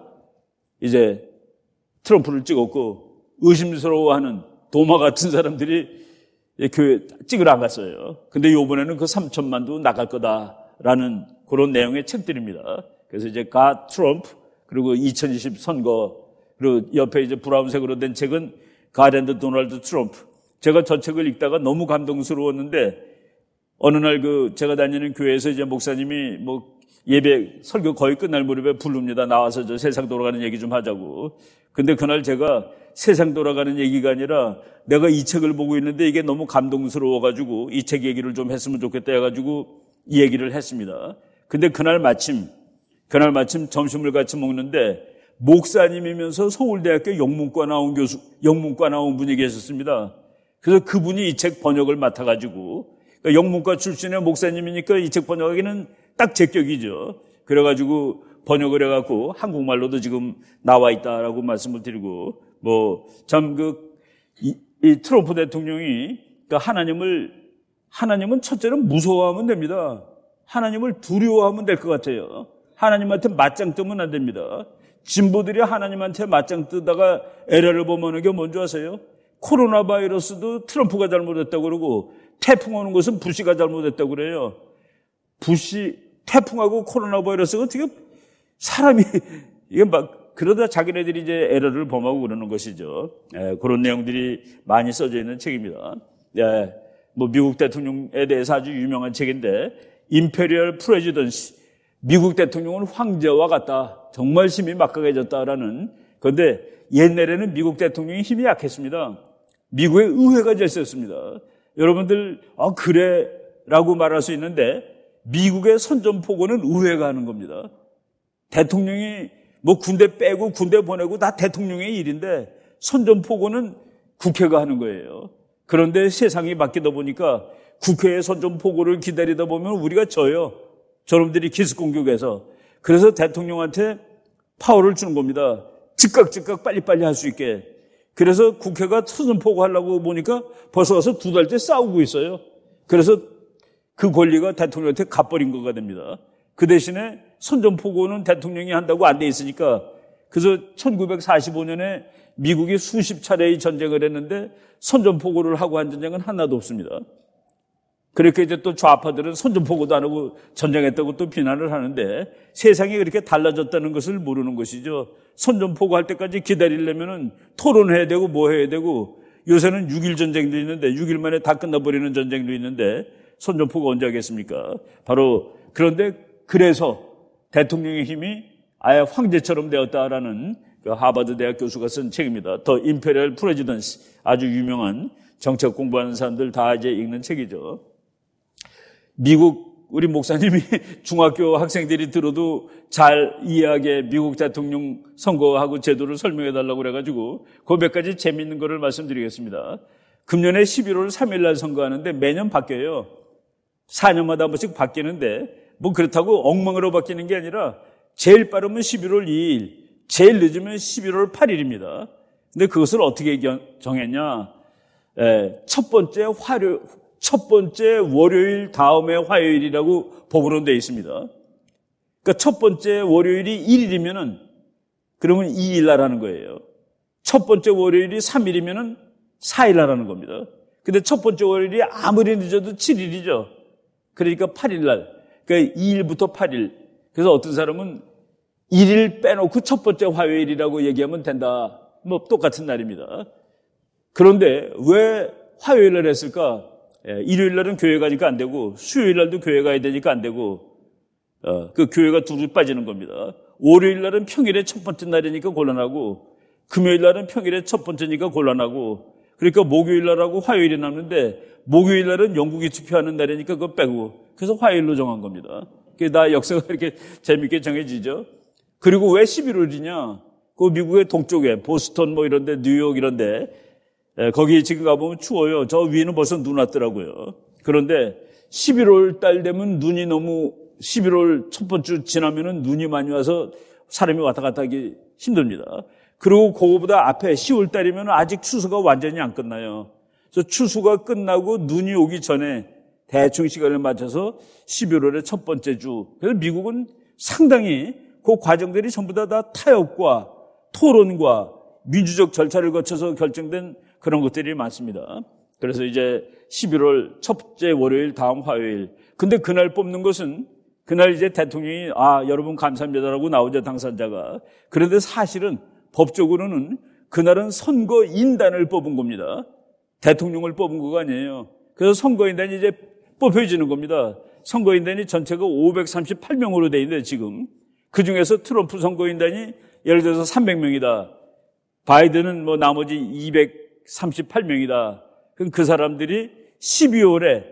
이제 트럼프를 찍었고 의심스러워하는 도마 같은 사람들이 교회 찍으러 안 갔어요. 근데 이번에는 그 삼천만도 나갈 거다라는 그런 내용의 책들입니다. 그래서 이제 가 트럼프 그리고 이천이십 선거 그리고 옆에 이제 브라운색으로 된 책은 가랜드 도널드 트럼프. 제가 저 책을 읽다가 너무 감동스러웠는데 어느 날 그 제가 다니는 교회에서 이제 목사님이 뭐 예배 설교 거의 끝날 무렵에 부릅니다. 나와서 저 세상 돌아가는 얘기 좀 하자고. 근데 그날 제가 세상 돌아가는 얘기가 아니라 내가 이 책을 보고 있는데 이게 너무 감동스러워가지고 이 책 얘기를 좀 했으면 좋겠다 해가지고 이 얘기를 했습니다. 근데 그날 마침 그날 마침 점심을 같이 먹는데 목사님이면서 서울대학교 영문과 나온 교수, 영문과 나온 분이 계셨습니다. 그래서 그분이 이 책 번역을 맡아가지고 그러니까 영문과 출신의 목사님이니까 이 책 번역하기는 딱 제격이죠. 그래가지고 번역을 해갖고 한국말로도 지금 나와 있다라고 말씀을 드리고 뭐 참 그 이, 이 트럼프 대통령이 그러니까 하나님을 하나님은 첫째로 무서워하면 됩니다. 하나님을 두려워하면 될 것 같아요. 하나님한테 맞짱 뜨면 안 됩니다. 진보들이 하나님한테 맞짱 뜨다가 에러를 범하는 게 뭔지 아세요? 코로나 바이러스도 트럼프가 잘못했다고 그러고 태풍 오는 것은 부시가 잘못했다고 그래요. 부시, 태풍하고 코로나 바이러스가 어떻게 사람이 이게 막 그러다 자기네들이 이제 에러를 범하고 그러는 것이죠. 예, 그런 내용들이 많이 써져 있는 책입니다. 예, 뭐 미국 대통령에 대해서 아주 유명한 책인데 임페리얼 프레지던시 미국 대통령은 황제와 같다. 정말 힘이 막강해졌다라는 그런데 옛날에는 미국 대통령이 힘이 약했습니다. 미국의 의회가 제일 셌습니다. 여러분들 아 그래 라고 말할 수 있는데 미국의 선전포고는 의회가 하는 겁니다. 대통령이 뭐 군대 빼고 군대 보내고 다 대통령의 일인데 선전포고는 국회가 하는 거예요. 그런데 세상이 바뀌다 보니까 국회의 선전포고를 기다리다 보면 우리가 져요. 저놈들이 기습공격해서. 그래서 대통령한테 파워를 주는 겁니다. 즉각 즉각 빨리빨리 할 수 있게. 그래서 국회가 선전포고 하려고 보니까 벌써 와서 두 달째 싸우고 있어요. 그래서 그 권리가 대통령한테 갚버린 거가 됩니다. 그 대신에 선전포고는 대통령이 한다고 안 돼 있으니까 그래서 천구백사십오 년에 미국이 수십 차례의 전쟁을 했는데 선전포고를 하고 한 전쟁은 하나도 없습니다. 그렇게 이제 또 좌파들은 선전포고도 안 하고 전쟁했다고 또 비난을 하는데 세상이 그렇게 달라졌다는 것을 모르는 것이죠. 선전포고 할 때까지 기다리려면은 토론해야 되고 뭐 해야 되고 요새는 육 일 전쟁도 있는데 육 일 만에 다 끝나버리는 전쟁도 있는데 선전포고 언제 하겠습니까? 바로 그런데 그래서 대통령의 힘이 아예 황제처럼 되었다라는 그 하버드 대학 교수가 쓴 책입니다. 더 임페리얼 프레지던시 아주 유명한 정책 공부하는 사람들 다 이제 읽는 책이죠. 미국 우리 목사님이 중학교 학생들이 들어도 잘 이해하게 미국 대통령 선거하고 제도를 설명해 달라고 그래가지고 그 몇 가지 재미있는 거를 말씀드리겠습니다. 금년에 십일월 삼일 날 선거하는데 매년 바뀌어요. 사 년마다 한 번씩 바뀌는데 뭐 그렇다고 엉망으로 바뀌는 게 아니라 제일 빠르면 십일월 이일, 제일 늦으면 십일월 팔일입니다. 근데 그것을 어떻게 정했냐? 에, 첫 번째 화요, 첫 번째 월요일 다음에 화요일이라고 법으로 되어 있습니다. 그러니까 첫 번째 월요일이 일 일이면은 그러면 이 일 날 하는 거예요. 첫 번째 월요일이 삼 일이면은 사 일 날 하는 겁니다. 근데 첫 번째 월요일이 아무리 늦어도 칠 일이죠. 그러니까 팔 일 날. 그러니까 이 일부터 팔 일. 그래서 어떤 사람은 일 일 빼놓고 첫 번째 화요일이라고 얘기하면 된다. 뭐 똑같은 날입니다. 그런데 왜 화요일 날 했을까? 예, 일요일 날은 교회 가니까 안 되고 수요일 날도 교회 가야 되니까 안 되고 어, 그 교회가 둘이 빠지는 겁니다. 월요일 날은 평일의 첫 번째 날이니까 곤란하고 금요일 날은 평일의 첫 번째니까 곤란하고 그러니까 목요일 날하고 화요일이 남는데 목요일 날은 영국이 투표하는 날이니까 그거 빼고 그래서 화요일로 정한 겁니다. 그게 다 역사가 이렇게 재밌게 정해지죠. 그리고 왜 십일월이냐? 그 미국의 동쪽에 보스턴 뭐 이런데 뉴욕 이런데 예, 거기 지금 가보면 추워요. 저 위에는 벌써 눈 왔더라고요. 그런데 십일월 달 되면 눈이 너무 십일월 첫 번째 주 지나면은 눈이 많이 와서 사람이 왔다 갔다 하기 힘듭니다. 그리고 그거보다 앞에 시월 달이면 아직 추수가 완전히 안 끝나요. 그래서 추수가 끝나고 눈이 오기 전에 대충 시간을 맞춰서 십일월의 첫 번째 주. 그래서 미국은 상당히 그 과정들이 전부 다, 다 타협과 토론과 민주적 절차를 거쳐서 결정된 그런 것들이 많습니다. 그래서 이제 십일월 첫째 월요일 다음 화요일. 근데 그날 뽑는 것은 그날 이제 대통령이 아 여러분 감사합니다라고 나오죠, 당선자가. 그런데 사실은 법적으로는 그날은 선거인단을 뽑은 겁니다. 대통령을 뽑은 거가 아니에요. 그래서 선거인단이 이제 뽑혀지는 겁니다. 선거인단이 전체가 오백삼십팔 명으로 돼 있는데 지금 그중에서 트럼프 선거인단이 예를 들어서 삼백 명이다. 바이든은 뭐 나머지 이백삼십팔 명이다. 그럼 그 사람들이 십이월에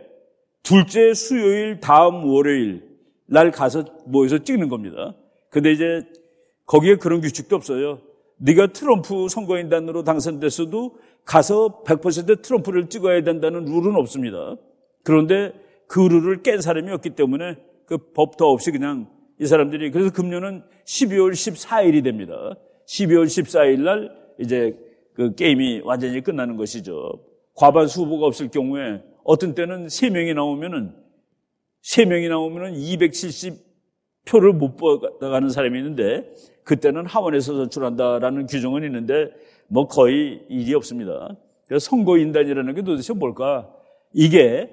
둘째 수요일 다음 월요일 날 가서 모여서 찍는 겁니다. 근데 이제 거기에 그런 규칙도 없어요. 네가 트럼프 선거인단으로 당선됐어도 가서 백 퍼센트 트럼프를 찍어야 된다는 룰은 없습니다. 그런데 그 룰을 깬 사람이 없기 때문에 그 법도 없이 그냥 이 사람들이 그래서 금년은 십이월 십사일이 됩니다. 십이월 십사일 날 이제 그 게임이 완전히 끝나는 것이죠. 과반수 후보가 없을 경우에 어떤 때는 세 명이 나오면은 세 명이 나오면은 이백칠십 표를 못 받아가는 사람이 있는데 그때는 하원에서 선출한다라는 규정은 있는데 뭐 거의 일이 없습니다. 그래서 선거인단이라는 게 도대체 뭘까? 이게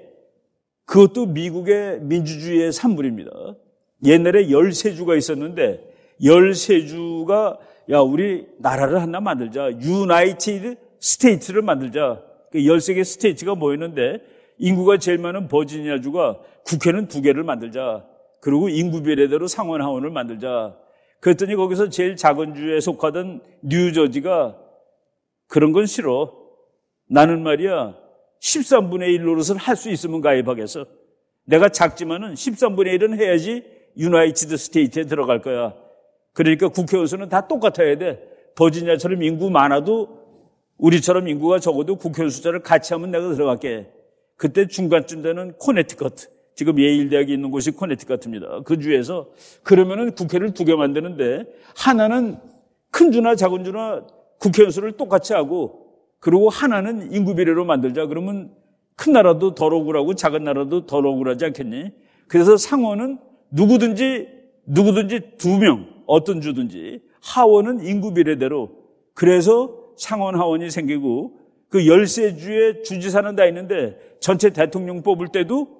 그것도 미국의 민주주의의 산물입니다. 옛날에 열세 주가 있었는데 열세 주가 야 우리 나라를 하나 만들자. 유나이티드 스테이트를 만들자. 열세 개 스테이트가 모였는데 인구가 제일 많은 버지니아주가 국회는 두 개를 만들자. 그리고 인구 비례대로 상원 하원을 만들자. 그랬더니 거기서 제일 작은 주에 속하던 뉴저지가 그런 건 싫어. 나는 말이야 십삼분의 일 노릇을 할 수 있으면 가입하겠어. 내가 작지만은 십삼분의 일은 해야지 유나이티드 스테이트에 들어갈 거야. 그러니까 국회의원 수는 다 똑같아야 돼. 버지니아처럼 인구 많아도 우리처럼 인구가 적어도 국회의원 숫자를 같이 하면 내가 들어갈게. 그때 중간쯤 되는 코네티컷, 지금 예일 대학이 있는 곳이 코네티컷입니다. 그 주에서 그러면은 국회를 두 개 만드는데 하나는 큰 주나 작은 주나 국회의원 수를 똑같이 하고 그리고 하나는 인구 비례로 만들자. 그러면 큰 나라도 덜 억울하고 작은 나라도 덜 억울하지 않겠니? 그래서 상원은 누구든지 누구든지 두 명 어떤 주든지 하원은 인구 비례대로 그래서 상원 하원이 생기고 그 열세 주의 주지사는 다 있는데 전체 대통령 뽑을 때도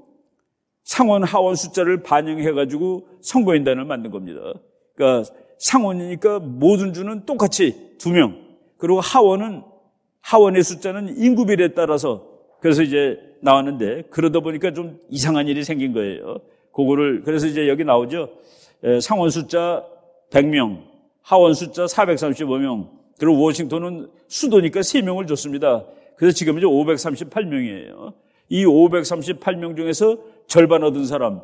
상원 하원 숫자를 반영해가지고 선거인단을 만든 겁니다. 그러니까 상원이니까 모든 주는 똑같이 두 명 그리고 하원은 하원의 숫자는 인구 비례에 따라서 그래서 이제 나왔는데 그러다 보니까 좀 이상한 일이 생긴 거예요. 그거를 그래서 이제 여기 나오죠. 상원 숫자 백 명, 하원 숫자 사백삼십오 명. 그리고 워싱턴은 수도니까 세 명을 줬습니다. 그래서 지금 이제 오백삼십팔 명이에요. 이 오백삼십팔 명 중에서 절반 얻은 사람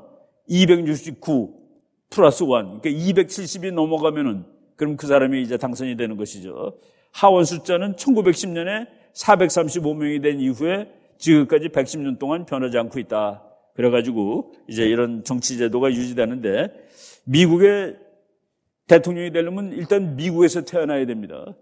이백육십구 플러스 일, 그러니까 이백칠십이 넘어가면은 그럼 그 사람이 이제 당선이 되는 것이죠. 하원 숫자는 천구백십 년에 사백삼십오 명이 된 이후에 지금까지 백십 년 동안 변하지 않고 있다. 그래가지고 이제 이런 정치 제도가 유지되는데 미국의 대통령이 되려면 일단 미국에서 태어나야 됩니다.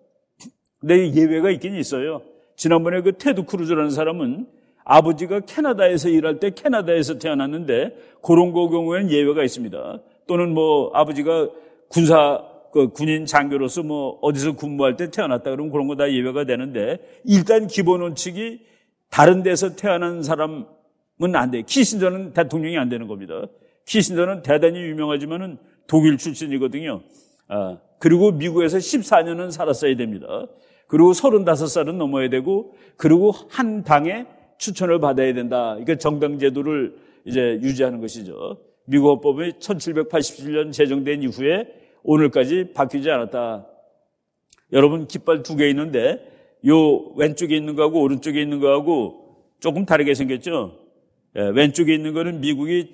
근데 예외가 있긴 있어요. 지난번에 그 테드 크루즈라는 사람은 아버지가 캐나다에서 일할 때 캐나다에서 태어났는데 그런 거 경우에는 예외가 있습니다. 또는 뭐 아버지가 군사 그 군인 장교로서 뭐 어디서 근무할 때 태어났다 그러면 그런 거 다 예외가 되는데 일단 기본 원칙이 다른 데서 태어난 사람은 안 돼. 키신저는 대통령이 안 되는 겁니다. 키신저는 대단히 유명하지만은 독일 출신이거든요. 아, 그리고 미국에서 십사 년은 살았어야 됩니다. 그리고 서른다섯 살은 넘어야 되고, 그리고 한 당의 추천을 받아야 된다. 그러니까 정당 제도를 이제 유지하는 것이죠. 미국 헌법이 천칠백팔십칠 년 제정된 이후에 오늘까지 바뀌지 않았다. 여러분 깃발 두 개 있는데, 요 왼쪽에 있는 거하고 오른쪽에 있는 거하고 조금 다르게 생겼죠. 예, 왼쪽에 있는 거는 미국이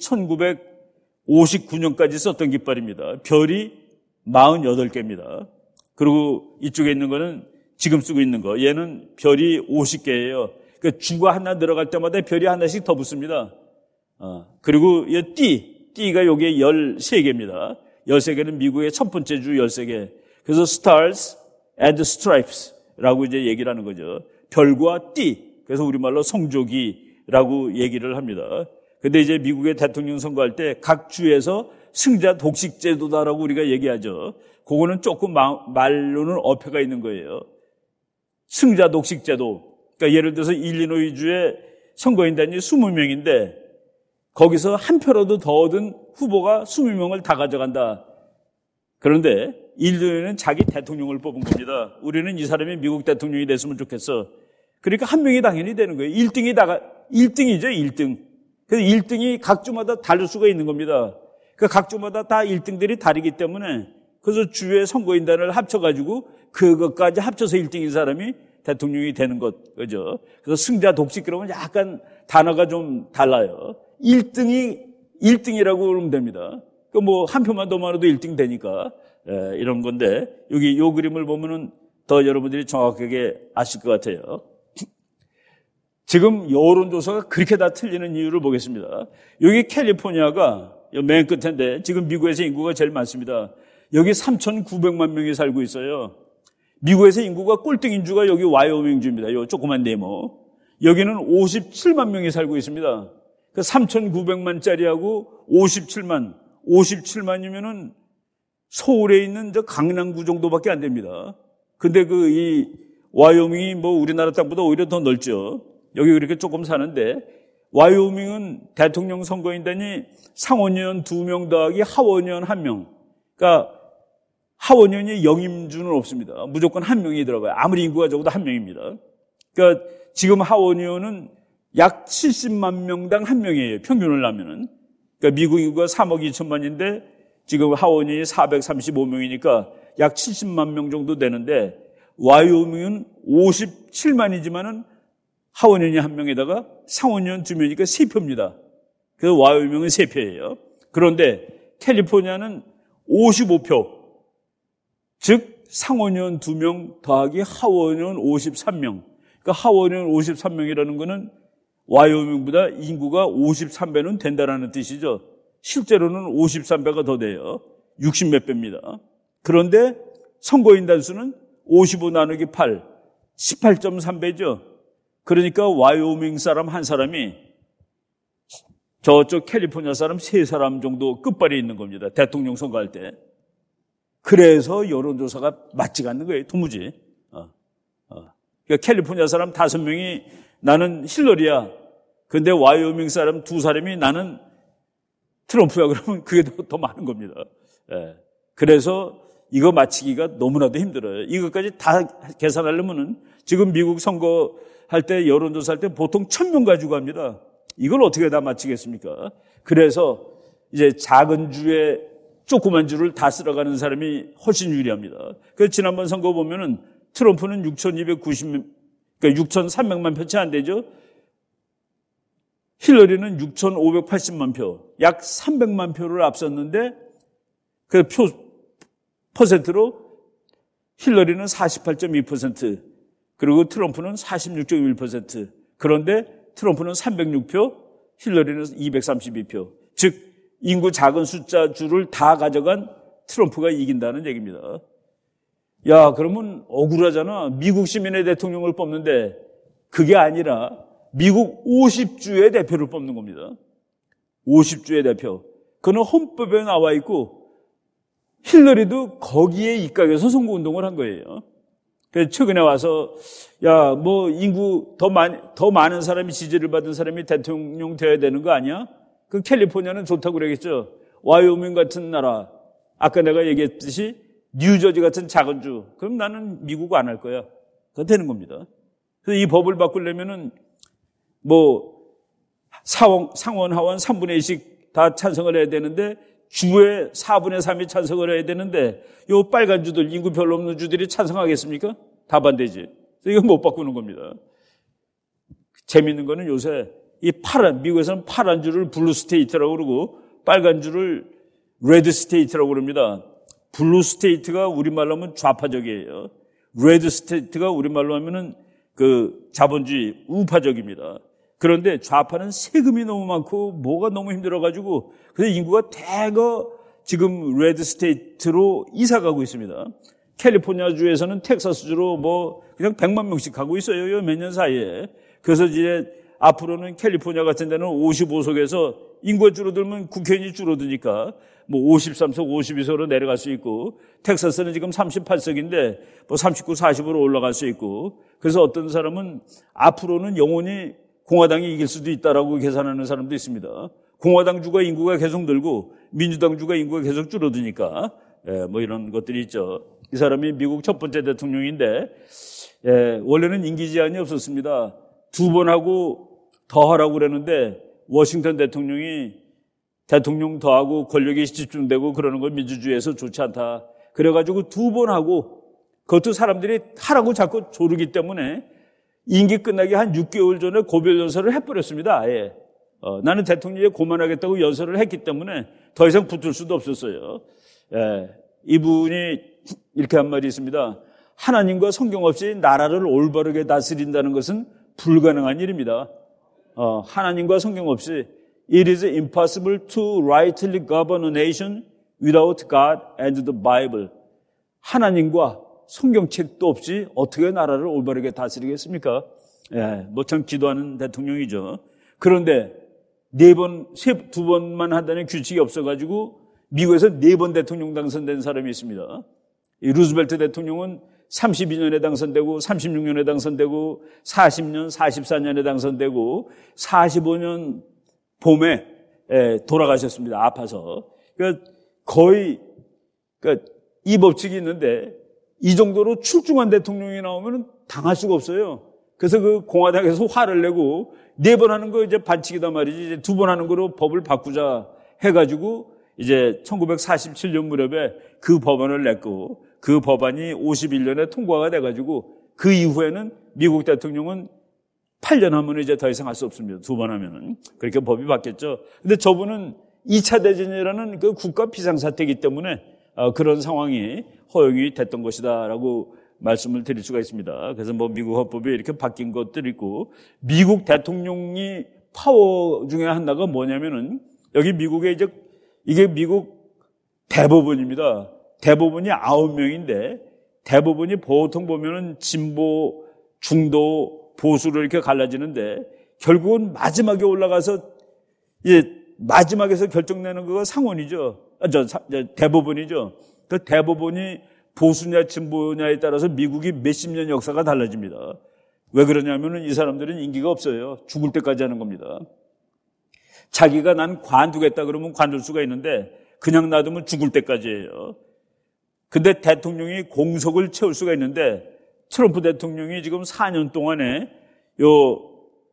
천구백오십구 년까지 썼던 깃발입니다. 별이 사십팔 개입니다. 그리고 이쪽에 있는 거는 지금 쓰고 있는 거. 얘는 별이 오십 개예요. 그 주가 하나 들어갈 때마다 별이 하나씩 더 붙습니다. 어, 그리고 이 띠, 띠가 여기에 열세 개입니다. 열세 개는 미국의 첫 번째 주 열세 개. 그래서 stars and stripes라고 이제 얘기를 하는 거죠. 별과 띠. 그래서 우리말로 성조기라고 얘기를 합니다. 근데 이제 미국의 대통령 선거할 때 각 주에서 승자 독식 제도다라고 우리가 얘기하죠. 그거는 조금 말로는 어폐가 있는 거예요. 승자 독식 제도. 그러니까 예를 들어서 일리노이 주에 선거인단이 이십 명인데 거기서 한 표라도 더 얻은 후보가 이십 명을 다 가져간다. 그런데 일리노이는 자기 대통령을 뽑은 겁니다. 우리는 이 사람이 미국 대통령이 됐으면 좋겠어. 그러니까 한 명이 당연히 되는 거예요. 일 등이 다가 일 등이죠, 일 등. 그래서 일 등이 각 주마다 다를 수가 있는 겁니다. 그 각 주마다 다 일 등들이 다르기 때문에 그래서 주의 선거인단을 합쳐가지고 그것까지 합쳐서 일 등인 사람이 대통령이 되는 것, 그죠? 그래서 승자 독식 그러면 약간 단어가 좀 달라요. 일 등이 일 등이라고 그러면 됩니다. 그 뭐 한 표만 더 많아도 일 등 되니까 예, 이런 건데 여기 요 그림을 보면은 더 여러분들이 정확하게 아실 것 같아요. 지금 여론조사가 그렇게 다 틀리는 이유를 보겠습니다. 여기 캘리포니아가 맨 끝인데 지금 미국에서 인구가 제일 많습니다. 여기 삼천구백만 명이 살고 있어요. 미국에서 인구가 꼴등인 주가 여기 와이오밍주입니다. 요 조그만 네모. 여기는 오십칠만 명이 살고 있습니다. 그 삼천구백만짜리하고 오십칠만, 오십칠만이면은 서울에 있는 저 강남구 정도밖에 안 됩니다. 근데 그 이 와이오밍이 뭐 우리나라 땅보다 오히려 더 넓죠. 여기 그렇게 조금 사는데 와이오밍은 대통령 선거인단이 상원의원 두 명 더하기 하원의원 한 명. 그러니까 하원의원이 영임주는 없습니다. 무조건 한 명이 들어가요. 아무리 인구가 적어도 한 명입니다. 그러니까 지금 하원의원은 약 칠십만 명당 한 명이에요. 평균을 하면은. 그러니까 미국 인구가 삼억 이천만인데 지금 하원의원이 사백삼십오 명이니까 약 칠십만 명 정도 되는데 와이오밍은 오십칠만이지만은 하원의원이 한 명에다가 상원의원 두 명이니까 세 표입니다. 그래서 와이오밍은 세 표예요. 그런데 캘리포니아는 오십오 표. 즉 상원의원 두 명 더하기 하원의원 오십삼 명. 그러니까 하원의원 오십삼 명이라는 거는 와이오밍보다 인구가 오십삼 배는 된다라는 뜻이죠. 실제로는 오십삼 배가 더 돼요. 육십 몇 배입니다. 그런데 선거인단 수는 오십오 나누기 팔, 십팔 점 삼 배죠. 그러니까 와이오밍 사람 한 사람이 저쪽 캘리포니아 사람 세 사람 정도 끝발이 있는 겁니다. 대통령 선거할 때. 그래서 여론조사가 맞지가 않는 거예요. 도무지. 어, 어. 그러니까 캘리포니아 사람 다섯 명이 나는 힐러리야. 근데 와이오밍 사람 두 사람이 나는 트럼프야. 그러면 그게 더, 더 많은 겁니다. 예. 그래서 이거 맞히기가 너무나도 힘들어요. 이것까지 다 계산하려면은 지금 미국 선거할 때 여론조사할 때 보통 천 명 가지고 합니다. 이걸 어떻게 다 맞히겠습니까? 그래서 이제 작은 주에 조그만 주를 다 쓸어가는 사람이 훨씬 유리합니다. 그래서 지난번 선거 보면은 트럼프는 육천이백구십, 그러니까 육천삼백만 표 채 안 되죠? 힐러리는 육천오백팔십만 표, 약 삼백만 표를 앞섰는데 그 표, 퍼센트로 힐러리는 사십팔 점 이 퍼센트, 그리고 트럼프는 사십육 점 일 퍼센트. 그런데 트럼프는 삼백육 표, 힐러리는 이백삼십이 표. 즉 인구 작은 숫자 주를 다 가져간 트럼프가 이긴다는 얘기입니다. 야, 그러면 억울하잖아. 미국 시민의 대통령을 뽑는데 그게 아니라 미국 오십 주의 대표를 뽑는 겁니다. 오십 주의 대표. 그는 헌법에 나와 있고 힐러리도 거기에 입각해서 선거운동을 한 거예요. 그래서 최근에 와서 야, 뭐 인구 더 많이 더 많은 사람이 지지를 받은 사람이 대통령 되어야 되는 거 아니야? 그 캘리포니아는 좋다고 그러겠죠. 와이오밍 같은 나라, 아까 내가 얘기했듯이 뉴저지 같은 작은 주, 그럼 나는 미국 안 할 거야. 그거 되는 겁니다. 그래서 이 법을 바꾸려면은 뭐 사원, 상원, 하원 삼분의 이씩 다 찬성을 해야 되는데 주의 사분의 삼이 찬성을 해야 되는데 요 빨간 주들, 인구 별로 없는 주들이 찬성하겠습니까? 다 반대지. 그래서 이거 못 바꾸는 겁니다. 재밌는 거는 요새 이 파란, 미국에서는 파란 줄을 블루 스테이트라고 그러고 빨간 줄을 레드 스테이트라고 그럽니다. 블루 스테이트가 우리말로 하면 좌파적이에요. 레드 스테이트가 우리말로 하면은 그 자본주의 우파적입니다. 그런데 좌파는 세금이 너무 많고 뭐가 너무 힘들어가지고 그래서 인구가 대거 지금 레드 스테이트로 이사 가고 있습니다. 캘리포니아주에서는 텍사스주로 뭐 그냥 백만 명씩 가고 있어요. 몇 년 사이에. 그래서 이제 앞으로는 캘리포니아 같은 데는 오십오 석에서 인구가 줄어들면 국회의원이 줄어드니까 뭐 오십삼 석, 오십이 석으로 내려갈 수 있고 텍사스는 지금 삼십팔 석인데 뭐 삼십구, 사십으로 올라갈 수 있고 그래서 어떤 사람은 앞으로는 영원히 공화당이 이길 수도 있다라고 계산하는 사람도 있습니다. 공화당 주가 인구가 계속 늘고 민주당 주가 인구가 계속 줄어드니까 예, 뭐 이런 것들이 있죠. 이 사람이 미국 첫 번째 대통령인데 예, 원래는 임기 제한이 없었습니다. 두 번 하고 더 하라고 그러는데 워싱턴 대통령이 대통령 더 하고 권력이 집중되고 그러는 건 민주주의에서 좋지 않다. 그래가지고 두 번 하고 그것도 사람들이 하라고 자꾸 조르기 때문에 임기 끝나기 한 육 개월 전에 고별 연설을 해버렸습니다. 아예. 어, 나는 대통령에 고만하겠다고 연설을 했기 때문에 더 이상 붙을 수도 없었어요. 예, 이분이 이렇게 한 말이 있습니다. 하나님과 성경 없이 나라를 올바르게 다스린다는 것은 불가능한 일입니다. 어, 하나님과 성경 없이 It is impossible to rightly govern a nation without God and the Bible. 하나님과 성경책도 없이 어떻게 나라를 올바르게 다스리겠습니까? 예, 뭐참 기도하는 대통령이죠. 그런데 네 번, 세, 두 번만 한다는 규칙이 없어가지고 미국에서 네 번 대통령 당선된 사람이 있습니다. 이 루즈벨트 대통령은 삼십이 년에 당선되고 삼십육 년에 당선되고 사십 년, 사십사 년에 당선되고 사십오 년 봄에 돌아가셨습니다. 아파서. 그러니까 거의 그러니까 이 법칙이 있는데 이 정도로 출중한 대통령이 나오면 당할 수가 없어요. 그래서 그 공화당에서 화를 내고 네 번 하는 거 이제 반칙이다 말이지. 이제 두 번 하는 거로 법을 바꾸자 해가지고 이제 천구백사십칠 년 무렵에 그 법안을 냈고 그 법안이 오십일 년에 통과가 돼가지고 그 이후에는 미국 대통령은 팔 년 하면 이제 더 이상 할 수 없습니다. 두 번 하면은. 그렇게 법이 바뀌었죠. 근데 저분은 이 차 대전이라는 그 국가 비상사태이기 때문에 그런 상황이 허용이 됐던 것이다라고 말씀을 드릴 수가 있습니다. 그래서 뭐 미국 헌법이 이렇게 바뀐 것들이 있고 미국 대통령이 파워 중에 하나가 뭐냐면은 여기 미국에 이제 이게 미국 대법원입니다. 대법원이 아홉 명인데 대법원이 보통 보면은 진보, 중도, 보수로 이렇게 갈라지는데 결국은 마지막에 올라가서 이제 마지막에서 결정내는 거가 상원이죠. 아, 저, 저 대법원이죠. 그 대법원이 보수냐 진보냐에 따라서 미국이 몇십 년 역사가 달라집니다. 왜 그러냐면은 이 사람들은 인기가 없어요. 죽을 때까지 하는 겁니다. 자기가 난 관두겠다 그러면 관둘 수가 있는데 그냥 놔두면 죽을 때까지예요. 근데 대통령이 공석을 채울 수가 있는데 트럼프 대통령이 지금 사 년 동안에 요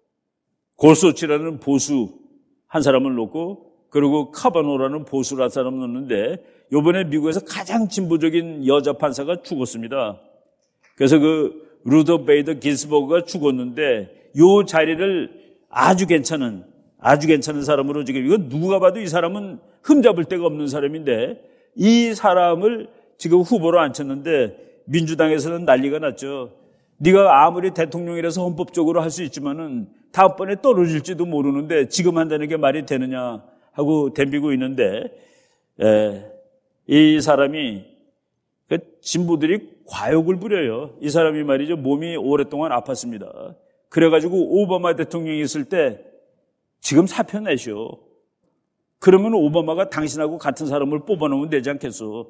골소치라는 보수 한 사람을 놓고 그리고 카바노라는 보수 한 사람을 놓는데 이번에 미국에서 가장 진보적인 여자 판사가 죽었습니다. 그래서 그 루더 베이더 긴스버그가 죽었는데 요 자리를 아주 괜찮은 아주 괜찮은 사람으로 지금 이거 누가 봐도 이 사람은 흠잡을 데가 없는 사람인데 이 사람을 지금 후보로 앉혔는데 민주당에서는 난리가 났죠. 네가 아무리 대통령이라서 헌법적으로 할 수 있지만은 다음번에 떨어질지도 모르는데 지금 한다는 게 말이 되느냐 하고 덤비고 있는데 에, 이 사람이 그 진보들이 과욕을 부려요. 이 사람이 말이죠. 몸이 오랫동안 아팠습니다. 그래가지고 오바마 대통령이 있을 때 지금 사표 내시오. 그러면 오바마가 당신하고 같은 사람을 뽑아놓으면 되지 않겠어.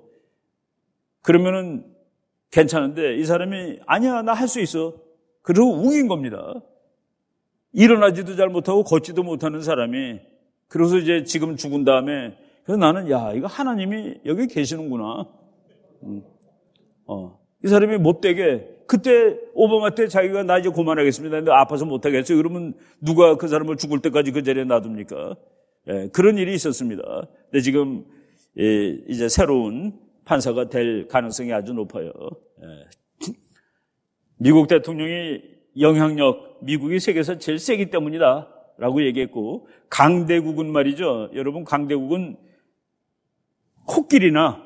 그러면은 괜찮은데 이 사람이 아니야 나 할 수 있어. 그러고 웅인 겁니다. 일어나지도 잘 못하고 걷지도 못하는 사람이 그래서 이제 지금 죽은 다음에 그래서 나는 야 이거 하나님이 여기 계시는구나. 음. 어. 이 사람이 못되게 그때 오바마 때 자기가 나 이제 그만하겠습니다. 근데 아파서 못하겠어요. 그러면 누가 그 사람을 죽을 때까지 그 자리에 놔둡니까? 예, 그런 일이 있었습니다. 근데 지금 예, 이제 새로운 판사가 될 가능성이 아주 높아요. 예. 미국 대통령이 영향력, 미국이 세계에서 제일 세기 때문이다 라고 얘기했고 강대국은 말이죠. 여러분 강대국은 코끼리나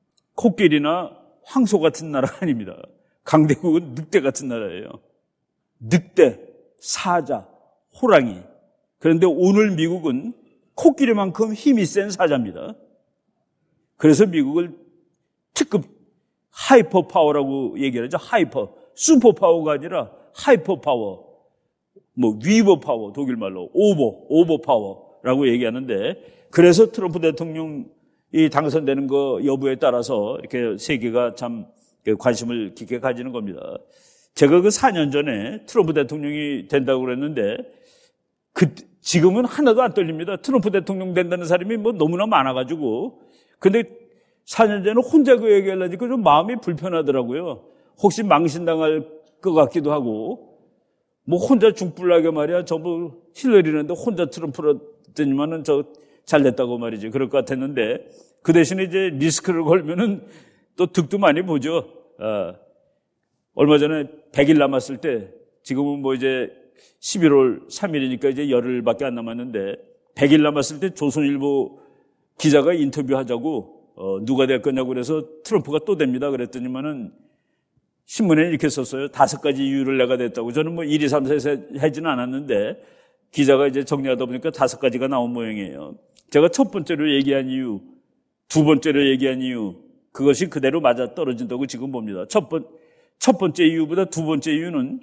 코끼리나 황소 같은 나라가 아닙니다. 강대국은 늑대 같은 나라예요. 늑대, 사자, 호랑이. 그런데 오늘 미국은 코끼리만큼 힘이 센 사자입니다. 그래서 미국을 특급 하이퍼 파워라고 얘기를 하죠. 하이퍼. 슈퍼 파워가 아니라 하이퍼 파워. 뭐 위버 파워, 독일 말로 오버, 오버 파워라고 얘기하는데, 그래서 트럼프 대통령이 당선되는 거 여부에 따라서 이렇게 세계가 참 관심을 깊게 가지는 겁니다. 제가 그 사 년 전에 트럼프 대통령이 된다고 그랬는데, 그, 지금은 하나도 안 떨립니다. 트럼프 대통령 된다는 사람이 뭐 너무나 많아가지고. 근데 사 년 전에 혼자 그 얘기하려니까 좀 마음이 불편하더라고요. 혹시 망신당할 것 같기도 하고, 뭐 혼자 죽불나게 말이야. 전부 힐러리는데 혼자 트럼프로 됐더니만은 저 잘 됐다고 말이지. 그럴 것 같았는데, 그 대신에 이제 리스크를 걸면은 또 득도 많이 보죠. 아, 얼마 전에 백 일 남았을 때, 지금은 뭐 이제 십일월 삼일이니까 이제 열흘밖에 안 남았는데, 백 일 남았을 때 조선일보 기자가 인터뷰하자고, 어, 누가 될 거냐고 그래서 트럼프가 또 됩니다. 그랬더니만은 신문에 이렇게 썼어요. 다섯 가지 이유를 내가 냈다고. 저는 뭐 일, 이, 삼, 사 하지는 않았는데, 기자가 이제 정리하다 보니까 다섯 가지가 나온 모양이에요. 제가 첫 번째로 얘기한 이유, 두 번째로 얘기한 이유, 그것이 그대로 맞아 떨어진다고 지금 봅니다. 첫 번, 첫 번째 이유보다 두 번째 이유는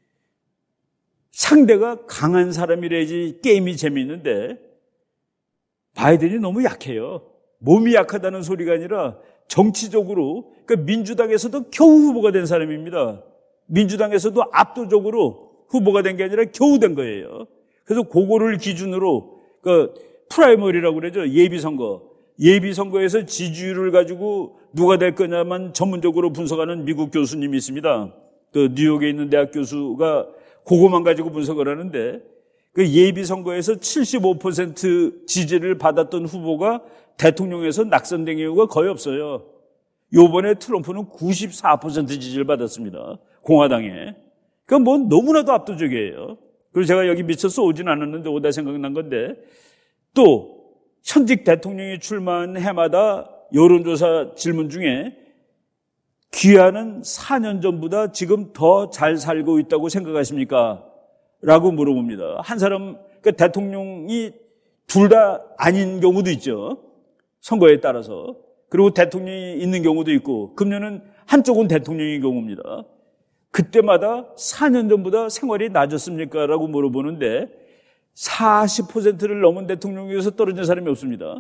상대가 강한 사람이라야지 게임이 재미있는데, 바이든이 너무 약해요. 몸이 약하다는 소리가 아니라 정치적으로, 그러니까 민주당에서도 겨우 후보가 된 사람입니다. 민주당에서도 압도적으로 후보가 된 게 아니라 겨우 된 거예요. 그래서 그거를 기준으로, 그 프라이머리라고 그러죠. 예비선거. 예비선거에서 지지율을 가지고 누가 될 거냐만 전문적으로 분석하는 미국 교수님이 있습니다. 그 뉴욕에 있는 대학 교수가 그거만 가지고 분석을 하는데, 그 예비선거에서 칠십오 퍼센트 지지를 받았던 후보가 대통령에서 낙선된 경우가 거의 없어요. 요번에 트럼프는 구십사 퍼센트 지지를 받았습니다. 공화당에. 그러니까 뭐 너무나도 압도적이에요. 그리고 제가 여기 미쳐서 오진 않았는데 오다 생각난 건데, 또 현직 대통령이 출마한 해마다 여론조사 질문 중에 귀하는 사 년 전보다 지금 더 잘 살고 있다고 생각하십니까? 라고 물어봅니다. 한 사람, 그러니까 대통령이 둘 다 아닌 경우도 있죠. 선거에 따라서. 그리고 대통령이 있는 경우도 있고, 금년은 한쪽은 대통령인 경우입니다. 그때마다 사 년 전보다 생활이 나아졌습니까? 라고 물어보는데 사십 퍼센트를 넘은 대통령에서 떨어진 사람이 없습니다.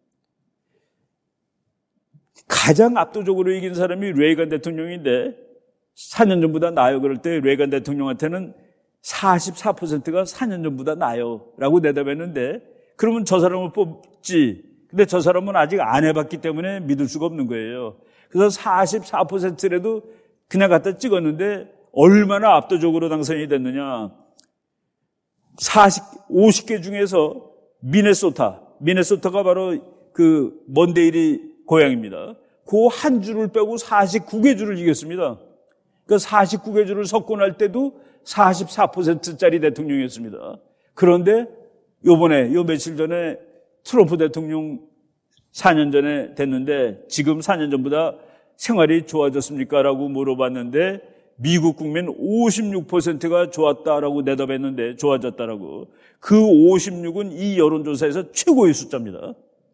가장 압도적으로 이긴 사람이 레이건 대통령인데 사 년 전보다 나아요. 그럴 때 레이건 대통령한테는 사십사 퍼센트가 사 년 전보다 나아요 라고 대답했는데, 그러면 저 사람을 뽑지. 근데 저 사람은 아직 안 해봤기 때문에 믿을 수가 없는 거예요. 그래서 사십사 퍼센트라도 그냥 갖다 찍었는데 얼마나 압도적으로 당선이 됐느냐. 사십, 오십 개 중에서 미네소타, 미네소타가 바로 그 먼데일이 고향입니다. 그 한 주를 빼고 사십구 개 주를 이겼습니다. 그 사십구 개 주를 석권할 때도 사십사 퍼센트짜리 대통령이었습니다. 그런데 요번에, 요 며칠 전에 트럼프 대통령 사 년 전에 됐는데 지금 사 년 전보다 생활이 좋아졌습니까? 라고 물어봤는데 미국 국민 오십육 퍼센트가 좋았다라고 대답했는데, 좋아졌다라고. 그 오십육은 이 여론조사에서 최고의 숫자입니다.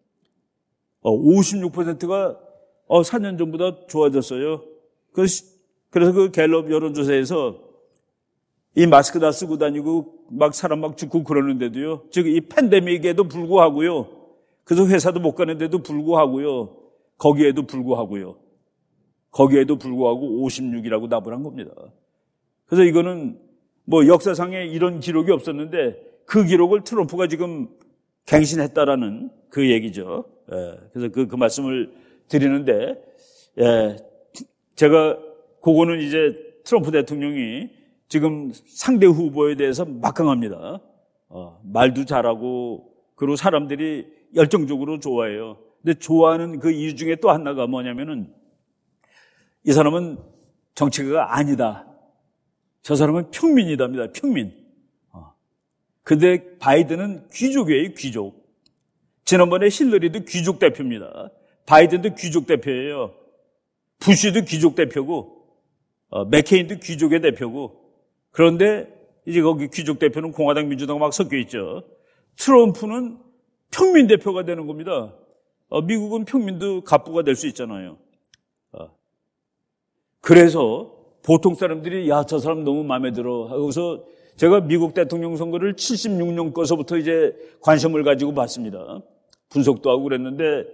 오십육 퍼센트가 어, 사 년 전보다 좋아졌어요. 그래서 그 갤럽 여론조사에서 이 마스크 다 쓰고 다니고 막 사람 막 죽고 그러는데도요, 즉 이 팬데믹에도 불구하고요, 그래서 회사도 못 가는데도 불구하고요, 거기에도 불구하고요, 거기에도 불구하고 오십육이라고 답을 한 겁니다. 그래서 이거는 뭐 역사상에 이런 기록이 없었는데 그 기록을 트럼프가 지금 갱신했다라는 그 얘기죠. 예, 그래서 그, 그 말씀을 드리는데, 예, 제가 그거는 이제 트럼프 대통령이 지금 상대 후보에 대해서 막강합니다. 어, 말도 잘하고, 그리고 사람들이 열정적으로 좋아해요. 근데 좋아하는 그 이유 중에 또 하나가 뭐냐면은, 이 사람은 정치가가 아니다. 저 사람은 평민이답니다. 평민. 어. 근데 바이든은 귀족이에요. 귀족. 지난번에 힐러리도 귀족 대표입니다. 바이든도 귀족 대표예요. 부시도 귀족 대표고, 어, 맥케인도 귀족의 대표고, 그런데 이제 거기 귀족 대표는 공화당, 민주당 막 섞여 있죠. 트럼프는 평민 대표가 되는 겁니다. 어, 미국은 평민도 갑부가 될 수 있잖아요. 어. 그래서 보통 사람들이 야, 저 사람 너무 마음에 들어 하고서 제가 미국 대통령 선거를 칠십육 년 거서부터 이제 관심을 가지고 봤습니다. 분석도 하고 그랬는데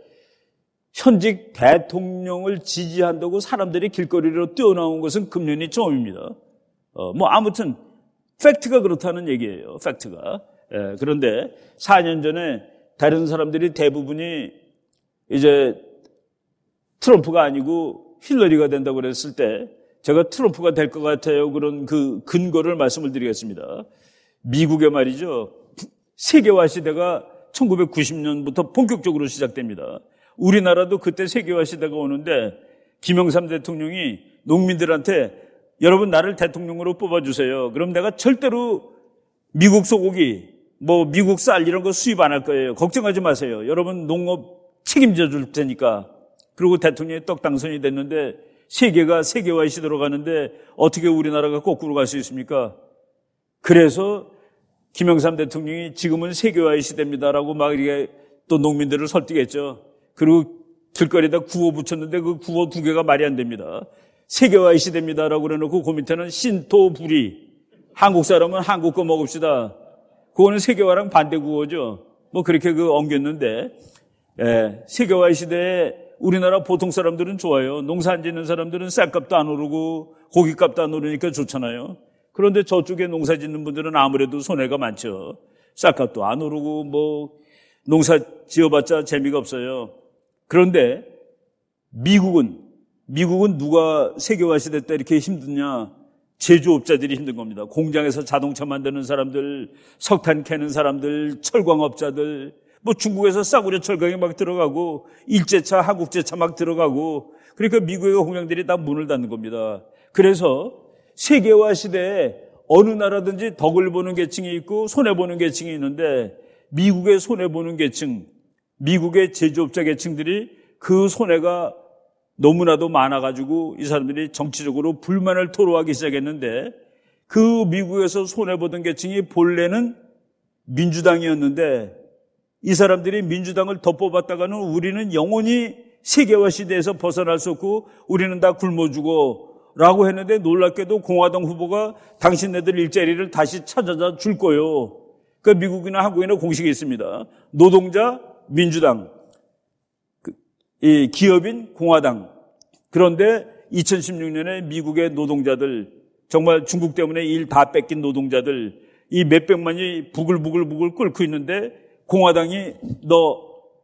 현직 대통령을 지지한다고 사람들이 길거리로 뛰어나온 것은 금년이 처음입니다. 어, 뭐 아무튼 팩트가 그렇다는 얘기예요. 팩트가. 예, 그런데 사 년 전에 다른 사람들이 대부분이 이제 트럼프가 아니고 힐러리가 된다고 그랬을 때 제가 트럼프가 될 것 같아요. 그런 그 근거를 말씀을 드리겠습니다. 미국의 말이죠. 세계화 시대가 천구백구십 년부터 본격적으로 시작됩니다. 우리나라도 그때 세계화 시대가 오는데 김영삼 대통령이 농민들한테 여러분 나를 대통령으로 뽑아주세요. 그럼 내가 절대로 미국 소고기, 뭐 미국 쌀 이런 거 수입 안 할 거예요. 걱정하지 마세요. 여러분 농업 책임져 줄 테니까. 그리고 대통령이 떡 당선이 됐는데 세계가 세계화의 시대로 가는데 어떻게 우리나라가 거꾸로 갈 수 있습니까? 그래서 김영삼 대통령이 지금은 세계화의 시대입니다라고 막 이렇게 또 농민들을 설득했죠. 그리고 길거리에다 구호 붙였는데 그 구호 두 개가 말이 안 됩니다. 세계화의 시대입니다라고 그래놓고 그 밑에는 신토부리. 한국 사람은 한국 거 먹읍시다. 그거는 세계화랑 반대 구호죠. 뭐 그렇게 그 엉겼는데, 예, 세계화의 시대에 우리나라 보통 사람들은 좋아요. 농사 안 짓는 사람들은 쌀값도 안 오르고 고기값도 안 오르니까 좋잖아요. 그런데 저쪽에 농사 짓는 분들은 아무래도 손해가 많죠. 쌀값도 안 오르고 뭐 농사 지어봤자 재미가 없어요. 그런데 미국은 미국은 누가 세계화 시대 때 이렇게 힘드냐? 제조업자들이 힘든 겁니다. 공장에서 자동차 만드는 사람들, 석탄 캐는 사람들, 철광업자들, 뭐 중국에서 싸구려 철강이 막 들어가고 일제차, 한국제차 막 들어가고 그러니까 미국의 공장들이 다 문을 닫는 겁니다. 그래서 세계화 시대에 어느 나라든지 덕을 보는 계층이 있고 손해보는 계층이 있는데 미국의 손해보는 계층, 미국의 제조업자 계층들이 그 손해가 너무나도 많아가지고 이 사람들이 정치적으로 불만을 토로하기 시작했는데 그 미국에서 손해보던 계층이 본래는 민주당이었는데 이 사람들이 민주당을 더 뽑았다가는 우리는 영원히 세계화 시대에서 벗어날 수 없고 우리는 다 굶어 죽어 라고 했는데 놀랍게도 공화당 후보가 당신네들 일자리를 다시 찾아다 줄 거요. 그러니까 미국이나 한국이나 공식이 있습니다. 노동자 민주당, 이 기업인 공화당. 그런데 이천십육 년에 미국의 노동자들, 정말 중국 때문에 일 다 뺏긴 노동자들, 이 몇백만이 부글부글부글 끓고 있는데 공화당이 너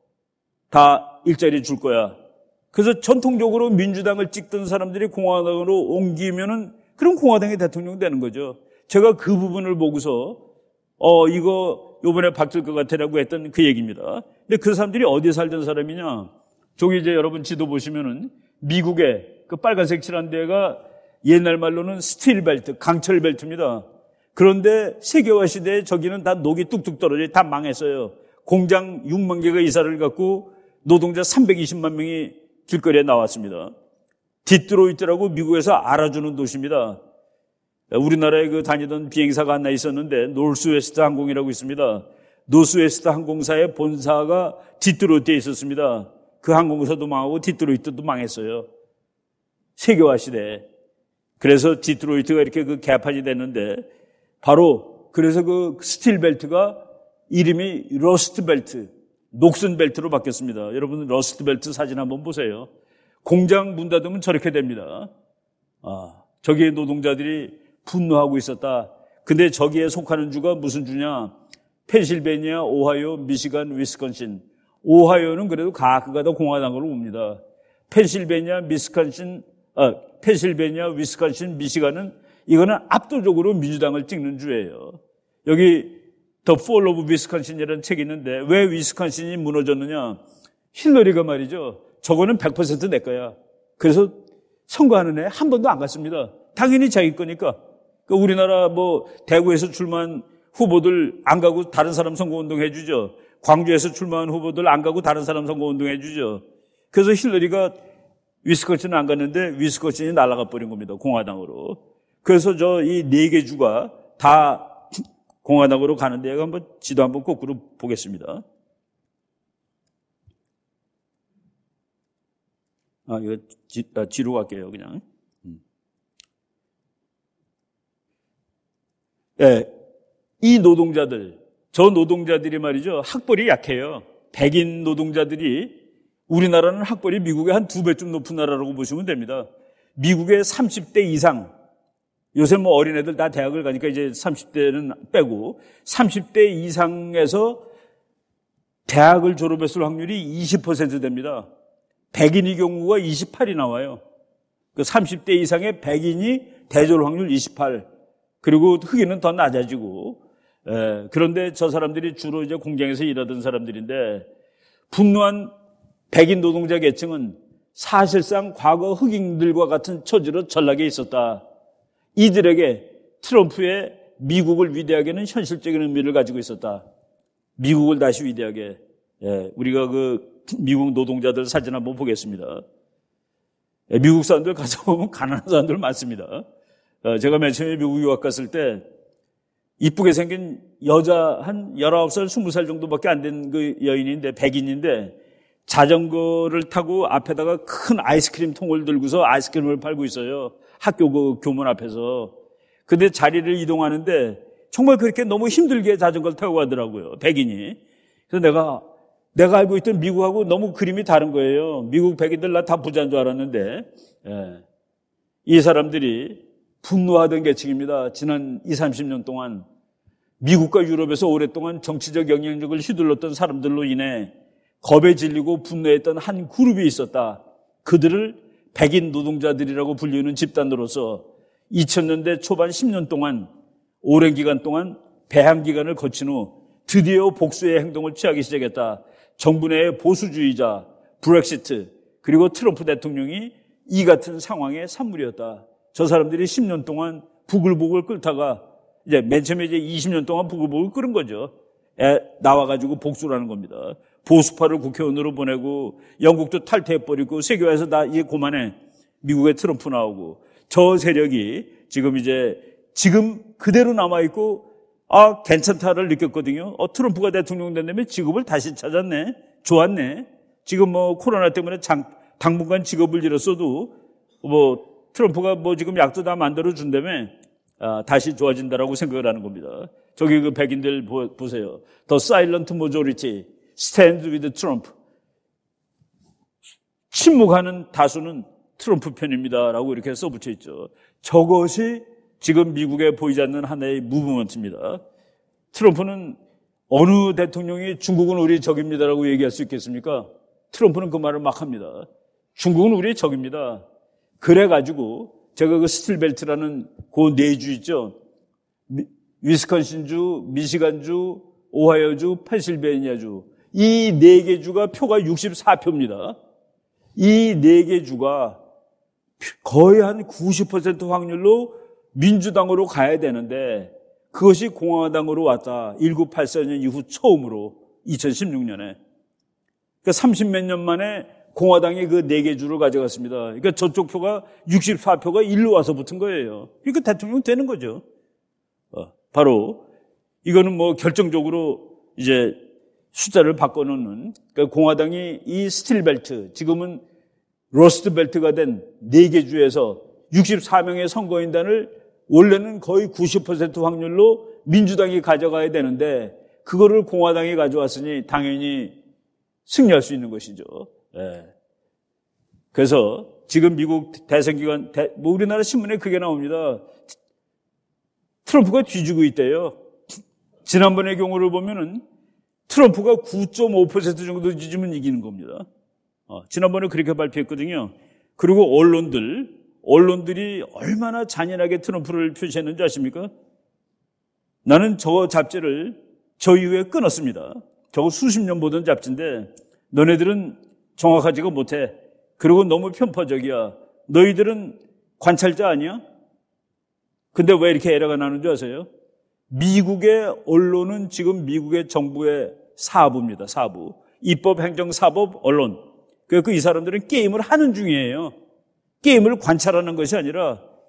다 일자리 줄 거야. 그래서 전통적으로 민주당을 찍던 사람들이 공화당으로 옮기면은 그럼 공화당이 대통령 되는 거죠. 제가 그 부분을 보고서 어 이거 요번에 바뀔 것 같아라고 했던 그 얘기입니다. 근데 그 사람들이 어디에 살던 사람이냐? 저기 이제 여러분 지도 보시면은 미국의 그 빨간색 칠한 데가 옛날 말로는 스틸벨트, 강철벨트입니다. 그런데 세계화 시대에 저기는 다 녹이 뚝뚝 떨어져 다 망했어요. 공장 육만 개가 이사를 갖고 노동자 삼백이십만 명이 길거리에 나왔습니다. 디트로이트라고 미국에서 알아주는 도시입니다. 우리나라에 그 다니던 비행사가 하나 있었는데 노스웨스트 항공이라고 있습니다. 노스웨스트 항공사의 본사가 디트로이트에 있었습니다. 그 항공사도 망하고 디트로이트도 망했어요. 세계화 시대에. 그래서 디트로이트가 이렇게 그 개판이 됐는데 바로 그래서 그 스틸 벨트가 이름이 러스트 벨트, 녹슨 벨트로 바뀌었습니다. 여러분 러스트 벨트 사진 한번 보세요. 공장 문 닫으면 저렇게 됩니다. 아, 저기에 노동자들이 분노하고 있었다. 근데 저기에 속하는 주가 무슨 주냐? 펜실베니아, 오하이오, 미시간, 위스콘신. 오하이오는 그래도 가끔가다 공화당으로 옵니다. 펜실베니아, 미스콘신, 아, 펜실베니아, 위스콘신, 미시간은 이거는 압도적으로 민주당을 찍는 주예요. 여기 The Fall of Wisconsin이라는 책이 있는데 왜 위스콘신이 무너졌느냐? 힐러리가 말이죠. 저거는 백 퍼센트 내 거야. 그래서 선거하는 애 한 번도 안 갔습니다. 당연히 자기 거니까. 그러니까 우리나라 뭐 대구에서 출마한 후보들 안 가고 다른 사람 선거운동 해주죠. 광주에서 출마한 후보들 안 가고 다른 사람 선거운동 해주죠. 그래서 힐러리가 위스콘신은 안 갔는데 위스콘신이 날아가 버린 겁니다. 공화당으로. 그래서 저 이 네 개 주가 다 공화당으로 가는데 한번 지도 한번 거꾸로 보겠습니다. 아, 이거 지, 아, 뒤로 갈게요, 그냥. 음. 예, 이 노동자들, 저 노동자들이 말이죠, 학벌이 약해요. 백인 노동자들이, 우리나라는 학벌이 미국의 한 두 배쯤 높은 나라라고 보시면 됩니다. 미국의 삼십 대 이상, 요새 뭐 어린애들 다 대학을 가니까 이제 삼십 대는 빼고 삼십 대 이상에서 대학을 졸업했을 확률이 이십 퍼센트 됩니다. 백인의 경우가 이십팔이 나와요. 그 삼십 대 이상의 백인이 대졸 확률 이십팔. 그리고 흑인은 더 낮아지고. 에, 그런데 저 사람들이 주로 이제 공장에서 일하던 사람들인데 분노한 백인 노동자 계층은 사실상 과거 흑인들과 같은 처지로 전락에 있었다. 이들에게 트럼프의 미국을 위대하게는 현실적인 의미를 가지고 있었다. 미국을 다시 위대하게. 예, 우리가 그 미국 노동자들 사진 한번 보겠습니다. 예, 미국 사람들 가서 보면 가난한 사람들 많습니다. 어, 제가 맨 처음에 미국 유학 갔을 때 이쁘게 생긴 여자 한 열아홉 살, 스무 살 정도밖에 안 된 그 여인인데, 백인인데 자전거를 타고 앞에다가 큰 아이스크림 통을 들고서 아이스크림을 팔고 있어요. 학교 그 교문 앞에서. 근데 자리를 이동하는데 정말 그렇게 너무 힘들게 자전거를 타고 가더라고요, 백인이. 그래서 내가 내가 알고 있던 미국하고 너무 그림이 다른 거예요. 미국 백인들 나 다 부자인 줄 알았는데, 예. 이 사람들이 분노하던 계층입니다. 지난 이삼십 년 동안 미국과 유럽에서 오랫동안 정치적 영향력을 휘둘렀던 사람들로 인해 겁에 질리고 분노했던 한 그룹이 있었다. 그들을 백인 노동자들이라고 불리는 집단으로서 이천 년대 초반 십 년 동안 오랜 기간 동안 배양 기간을 거친 후 드디어 복수의 행동을 취하기 시작했다. 정부 내의 보수주의자, 브렉시트, 그리고 트럼프 대통령이 이 같은 상황의 산물이었다. 저 사람들이 십 년 동안 부글부글 끓다가 이제 맨 처음에 이제 이십 년 동안 부글부글 끓은 거죠. 에, 나와가지고 복수라는 겁니다. 보수파를 국회의원으로 보내고 영국도 탈퇴해버리고 세계화에서 다 이제 그만해. 미국에 트럼프 나오고 저 세력이 지금 이제 지금 그대로 남아있고 아 괜찮다를 느꼈거든요. 어, 트럼프가 대통령 된 다음에 직업을 다시 찾았네. 좋았네. 지금 뭐 코로나 때문에 장, 당분간 직업을 잃었어도 뭐 트럼프가 뭐 지금 약도 다 만들어 준다며 아, 다시 좋아진다라고 생각을 하는 겁니다. 저기 그 백인들 보, 보세요. The silent majority stands with Trump. 침묵하는 다수는 트럼프 편입니다라고 이렇게 써붙여 있죠. 저것이 지금 미국에 보이지 않는 하나의 무브먼트입니다. 트럼프는 어느 대통령이 중국은 우리의 적입니다라고 얘기할 수 있겠습니까? 트럼프는 그 말을 막 합니다. 중국은 우리의 적입니다. 그래가지고 제가 그 스틸벨트라는 그 네 주 있죠. 위스콘신주, 미시간주, 오하이오주, 펜실베니아주 이 네 개 주가 표가 육십사 표입니다. 이 네 개 주가 거의 한 구십 퍼센트 확률로 민주당으로 가야 되는데 그것이 공화당으로 왔다. 천구백팔십사 년 이후 처음으로 이천십육 년에. 그러니까 삼십몇 년 만에 공화당이 그 네 개 주를 가져갔습니다. 그러니까 저쪽 표가 육십사 표가 일로 와서 붙은 거예요. 그러니까 대통령 되는 거죠. 어, 바로 이거는 뭐 결정적으로 이제 숫자를 바꿔놓는 그러니까 공화당이 이 스틸벨트 지금은 로스트벨트가 된 네 개 주에서 육십사 명의 선거인단을 원래는 거의 구십 퍼센트 확률로 민주당이 가져가야 되는데 그거를 공화당이 가져왔으니 당연히 승리할 수 있는 것이죠. 예. 그래서 지금 미국 대선 기간, 대, 뭐 우리나라 신문에 그게 나옵니다. 트럼프가 뒤지고 있대요. 지난번의 경우를 보면은 트럼프가 구 점 오 퍼센트 정도 뒤지면 이기는 겁니다. 어, 지난번에 그렇게 발표했거든요. 그리고 언론들, 언론들이 얼마나 잔인하게 트럼프를 표시했는지 아십니까? 나는 저 잡지를 저 이후에 끊었습니다. 저거 수십 년 보던 잡지인데 너네들은 정확하지가 못해. 그리고 너무 편파적이야. 너희들은 관찰자 아니야? 근데 왜 이렇게 에러가 나는 줄 아세요? 미국의 언론은 지금 미국의 정부의 사부입니다. 사부. 입법, 행정, 사법, 언론. 그래서 이 사람들은 게임을 하는 중이에요. 게임을 관찰하는 것이 아니라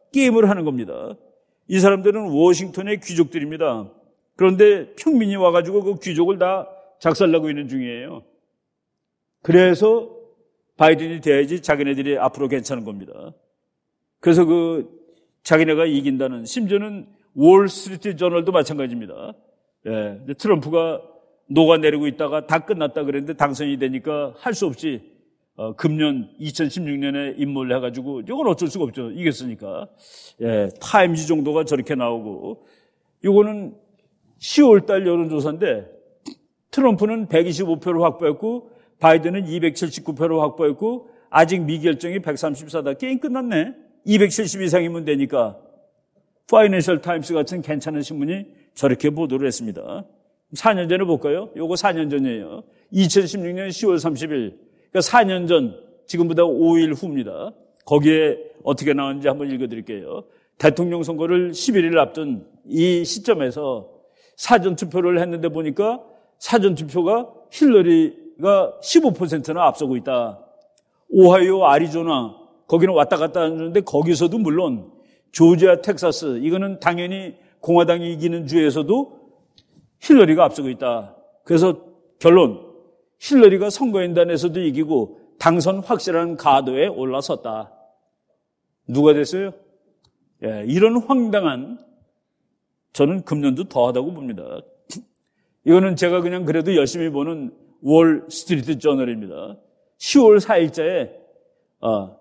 게임을 하는 겁니다. 이 사람들은 워싱턴의 귀족들입니다. 그런데 평민이 와가지고 그 귀족을 다 작살나고 있는 중이에요. 그래서 바이든이 돼야지 자기네들이 앞으로 괜찮은 겁니다. 그래서 그 자기네가 이긴다는, 심지어는 월스트리트 저널도 마찬가지입니다. 예, 트럼프가 녹아내리고 있다가 다 끝났다 그랬는데 당선이 되니까 할 수 없이 어, 금년 이천십육 년에 임무를 해가지고 이건 어쩔 수가 없죠. 이겼으니까. 예, 타임즈 정도가 저렇게 나오고, 이거는 시월 달 여론조사인데 트럼프는 백이십오 표를 확보했고 바이든은 이백칠십구 표를 확보했고 아직 미결정이 백삼십사다. 게임 끝났네. 이백칠십 이상이면 되니까. 파이낸셜 타임스 같은 괜찮은 신문이 저렇게 보도를 했습니다. 사 년 전에 볼까요? 요거 사 년 전이에요. 이천십육 년 시월 삼십일. 그러니까 사 년 전, 지금보다 오 일 후입니다. 거기에 어떻게 나왔는지 한번 읽어드릴게요. 대통령 선거를 십일 일 앞둔 이 시점에서 사전투표를 했는데 보니까 사전투표가 힐러리가 십오 퍼센트나 앞서고 있다. 오하이오, 아리조나, 거기는 왔다 갔다 하는데 거기서도 물론 조지아, 텍사스, 이거는 당연히 공화당이 이기는 주에서도 힐러리가 앞서고 있다. 그래서 결론, 힐러리가 선거인단에서도 이기고 당선 확실한 가도에 올라섰다. 누가 됐어요? 예, 이런 황당한, 저는 금년도 더하다고 봅니다. 이거는 제가 그냥 그래도 열심히 보는 월 스트리트 저널입니다. 시월 사 일자에 어,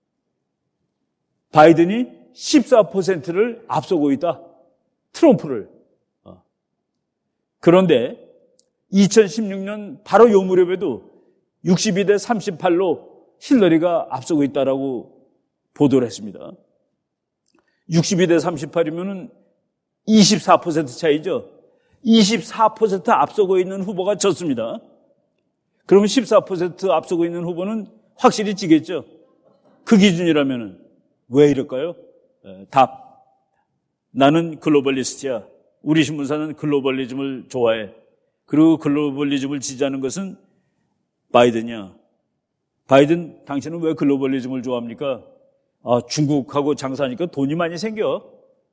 바이든이 십사 퍼센트를 앞서고 있다. 트럼프를. 어. 그런데 이천십육 년 바로 요 무렵에도 육십이 대 삼십팔로 힐러리가 앞서고 있다라고 보도를 했습니다. 육십이 대 삼십팔이면은 이십사 퍼센트 차이죠. 이십사 퍼센트 앞서고 있는 후보가 졌습니다. 그러면 십사 퍼센트 앞서고 있는 후보는 확실히 지겠죠. 그 기준이라면은 왜 이럴까요? 에, 답. 나는 글로벌리스트야. 우리 신문사는 글로벌리즘을 좋아해. 그리고 글로벌리즘을 지지하는 것은 바이든이야. 바이든, 당신은 왜 글로벌리즘을 좋아합니까? 아, 중국하고 장사하니까 돈이 많이 생겨.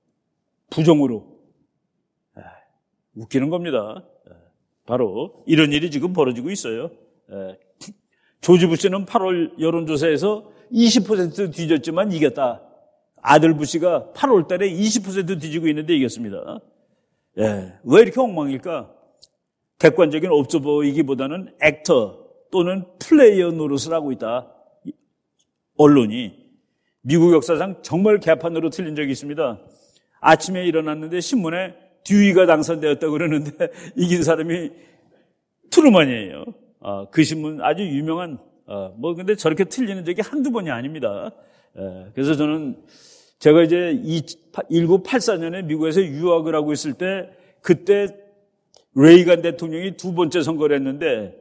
부정으로. 에, 웃기는 겁니다. 에, 바로 이런 일이 지금 벌어지고 있어요. 에, 조지 부시는 팔월 여론조사에서 이십 퍼센트 뒤졌지만 이겼다. 아들 부시가 팔월 달에 이십 퍼센트 뒤지고 있는데 이겼습니다. 예, 왜 이렇게 엉망일까? 객관적인 옵저버이기보다는 액터 또는 플레이어 노릇을 하고 있다. 언론이. 미국 역사상 정말 개판으로 틀린 적이 있습니다. 아침에 일어났는데 신문에 듀이가 당선되었다고 그러는데 이긴 사람이 트루먼이에요. 아, 그 신문 아주 유명한, 아, 뭐 근데 저렇게 틀리는 적이 한두 번이 아닙니다. 예, 그래서 저는 제가 이제 천구백팔십사 년에 미국에서 유학을 하고 있을 때 그때 레이간 대통령이 두 번째 선거를 했는데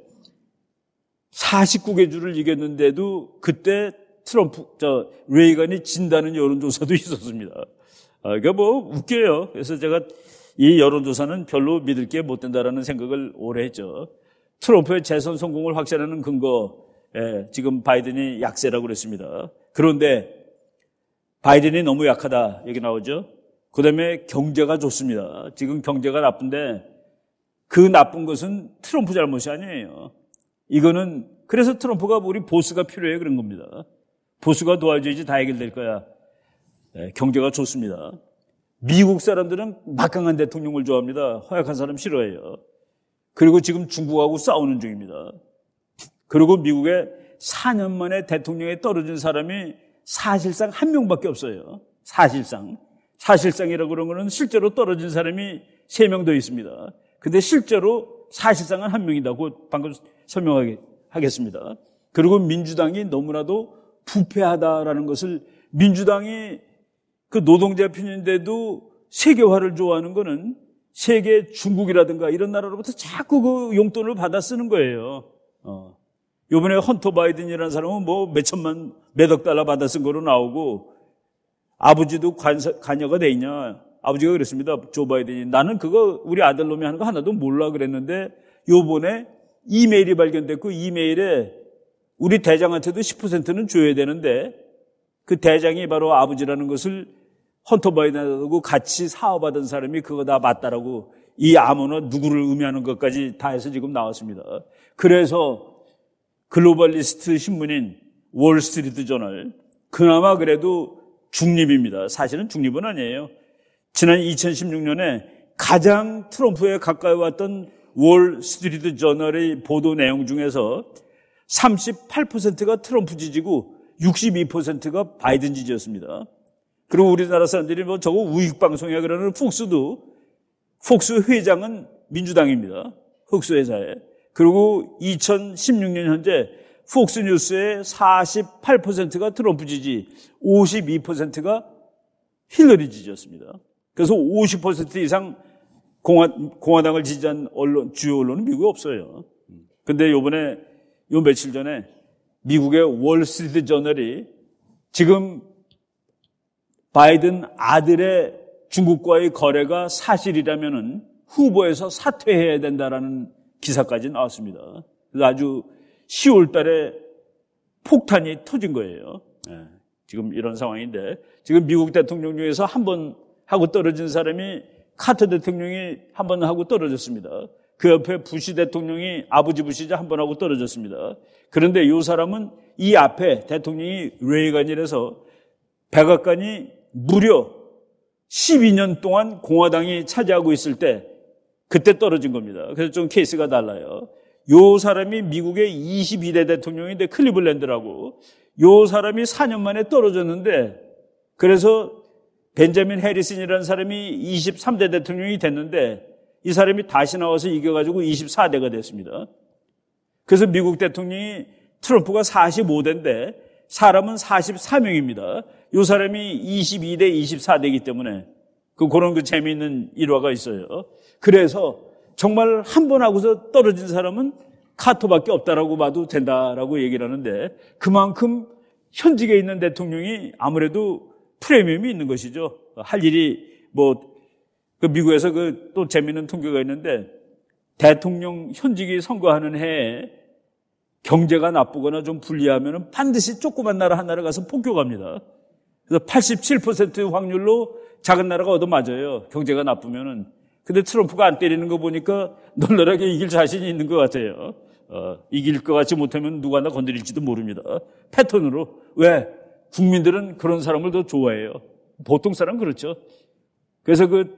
사십구 개 주를 이겼는데도 그때 트럼프, 저, 레이간이 진다는 여론조사도 있었습니다. 아, 그러니까 뭐 웃겨요. 그래서 제가 이 여론조사는 별로 믿을 게 못 된다라는 생각을 오래 했죠. 트럼프의 재선 성공을 확신하는 근거, 예, 지금 바이든이 약세라고 그랬습니다. 그런데 바이든이 너무 약하다 얘기 나오죠. 그 다음에 경제가 좋습니다. 지금 경제가 나쁜데 그 나쁜 것은 트럼프 잘못이 아니에요. 이거는 그래서 트럼프가 우리 보스가 필요해 그런 겁니다. 보스가 도와줘야지 다 해결될 거야. 네, 경제가 좋습니다. 미국 사람들은 막강한 대통령을 좋아합니다. 허약한 사람 싫어해요. 그리고 지금 중국하고 싸우는 중입니다. 그리고 미국에 사 년 만에 대통령에 떨어진 사람이 사실상 한 명밖에 없어요. 사실상. 사실상이라고 그런 거는 실제로 떨어진 사람이 세 명 더 있습니다. 근데 실제로 사실상은 한 명이라고 방금 설명하겠습니다. 그리고 민주당이 너무나도 부패하다라는 것을, 민주당이 그 노동자 편인데도 세계화를 좋아하는 거는 세계 중국이라든가 이런 나라로부터 자꾸 그 용돈을 받아 쓰는 거예요. 어. 요번에 헌터 바이든이라는 사람은 뭐 몇천만, 몇억 달러 받아 쓴 거로 나오고, 아버지도 관사, 관여가 돼 있냐. 아버지가 그랬습니다. 조 바이든이. 나는 그거 우리 아들놈이 하는 거 하나도 몰라 그랬는데 요번에 이메일이 발견됐고 이메일에 우리 대장한테도 십 퍼센트는 줘야 되는데 그 대장이 바로 아버지라는 것을 헌터 바이든하고 같이 사업하던 사람이 그거 다 맞다라고 이 암호는 누구를 의미하는 것까지 다 해서 지금 나왔습니다. 그래서 글로벌리스트 신문인 월스트리트 저널, 그나마 그래도 중립입니다. 사실은 중립은 아니에요. 지난 이천십육 년에 가장 트럼프에 가까이 왔던 월스트리트 저널의 보도 내용 중에서 삼십팔 퍼센트가 트럼프 지지고 육십이 퍼센트가 바이든 지지였습니다. 그리고 우리나라 사람들이 뭐 저거 우익방송이야 그러는 폭스도, 폭스 회장은 민주당입니다. 폭스 회사에. 그리고 이천십육 년 현재 폭스뉴스의 사십팔 퍼센트가 트럼프 지지, 오십이 퍼센트가 힐러리 지지였습니다. 그래서 오십 퍼센트 이상 공화, 공화당을 지지한 언론, 주요 언론은 미국에 없어요. 근데 요번에, 요 며칠 전에 미국의 월스트리트 저널이 지금 바이든 아들의 중국과의 거래가 사실이라면은 후보에서 사퇴해야 된다라는 기사까지 나왔습니다. 그래서 아주 시월 달에 폭탄이 터진 거예요. 네, 지금 이런 상황인데, 지금 미국 대통령 중에서 한 번 하고 떨어진 사람이 카터 대통령이 한 번 하고 떨어졌습니다. 그 옆에 부시 대통령이, 아버지 부시자 한 번 하고 떨어졌습니다. 그런데 이 사람은 이 앞에 대통령이 레이건이라서 백악관이 무려 십이 년 동안 공화당이 차지하고 있을 때 그때 떨어진 겁니다. 그래서 좀 케이스가 달라요. 요 사람이 미국의 이십이 대 대통령인데, 클리블랜드라고. 요 사람이 사 년 만에 떨어졌는데, 그래서 벤자민 해리슨이라는 사람이 이십삼 대 대통령이 됐는데, 이 사람이 다시 나와서 이겨가지고 이십사 대가 됐습니다. 그래서 미국 대통령이 트럼프가 사십오 대인데 사람은 사십사 명입니다. 이 사람이 이십이 대 이십사 대이기 때문에 그 그런 그 재미있는 일화가 있어요. 그래서 정말 한 번 하고서 떨어진 사람은 카터밖에 없다라고 봐도 된다라고 얘기를 하는데, 그만큼 현직에 있는 대통령이 아무래도 프리미엄이 있는 것이죠. 할 일이 뭐 그 미국에서 그 또 재미있는 통계가 있는데, 대통령 현직이 선거하는 해에 경제가 나쁘거나 좀 불리하면 반드시 조그만 나라 하나를 가서 폭격합니다. 그래서 팔십칠 퍼센트 확률로 작은 나라가 얻어맞아요. 경제가 나쁘면은. 근데 트럼프가 안 때리는 거 보니까 널널하게 이길 자신이 있는 것 같아요. 어, 이길 것 같지 못하면 누가 나 건드릴지도 모릅니다. 패턴으로. 왜? 국민들은 그런 사람을 더 좋아해요. 보통 사람 그렇죠. 그래서 그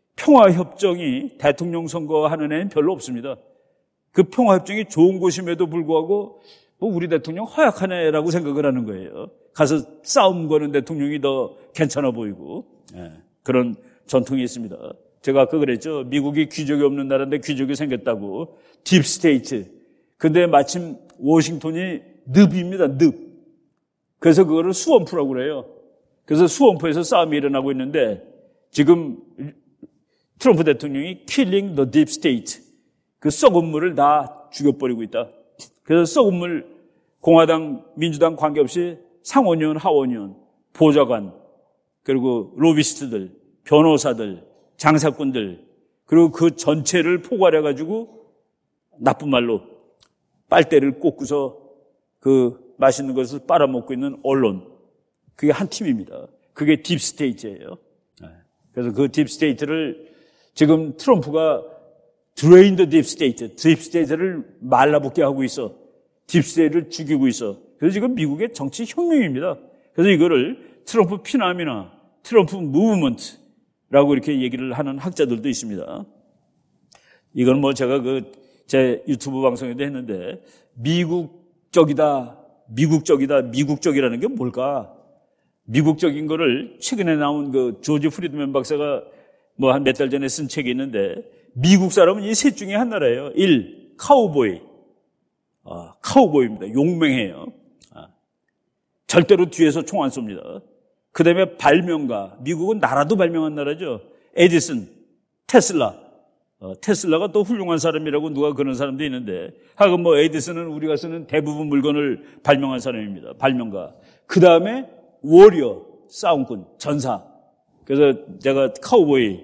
평화협정이 대통령 선거하는 애는 별로 없습니다. 그 평화협정이 좋은 곳임에도 불구하고 뭐 우리 대통령 허약한 애라고 생각을 하는 거예요. 가서 싸움 거는 대통령이 더 괜찮아 보이고. 네, 그런 전통이 있습니다. 제가 아까 그랬죠. 미국이 귀족이 없는 나라인데 귀족이 생겼다고. 딥스테이트. 근데 마침 워싱턴이 늪입니다. 늪. 그래서 그거를 수원프라고 그래요. 그래서 수원프에서 싸움이 일어나고 있는데, 지금 트럼프 대통령이 killing the deep state, 그 썩은 물을 다 죽여버리고 있다. 그래서 썩은 물, 공화당, 민주당 관계없이 상원의원, 하원의원, 보좌관, 그리고 로비스트들, 변호사들, 장사꾼들, 그리고 그 전체를 포괄해가지고 나쁜 말로 빨대를 꽂고서 그 맛있는 것을 빨아먹고 있는 언론, 그게 한 팀입니다. 그게 딥스테이트예요. 그래서 그 딥스테이트를 지금 트럼프가 drain the deep state, 딥스테이트를 말라붙게 하고 있어. 딥스테이트를 죽이고 있어. 그래서 지금 미국의 정치 혁명입니다. 그래서 이거를 트럼프 피남이나 트럼프 무브먼트라고 이렇게 얘기를 하는 학자들도 있습니다. 이건 뭐 제가 그 제 유튜브 방송에도 했는데, 미국적이다, 미국적이다, 미국적이라는 게 뭘까? 미국적인 거를 최근에 나온 그 조지 프리드맨 박사가 뭐 한 몇 달 전에 쓴 책이 있는데, 미국 사람은 이 셋 중에 한 나라예요. 일, 카우보이. 아, 카우보이입니다. 용맹해요. 아, 절대로 뒤에서 총 안 쏩니다. 그 다음에 발명가. 미국은 나라도 발명한 나라죠. 에디슨, 테슬라. 어, 테슬라가 또 훌륭한 사람이라고 누가 그런 사람도 있는데, 하여간 뭐 에디슨은 우리가 쓰는 대부분 물건을 발명한 사람입니다. 발명가. 그 다음에 워리어, 싸움꾼, 전사. 그래서 제가 카우보이,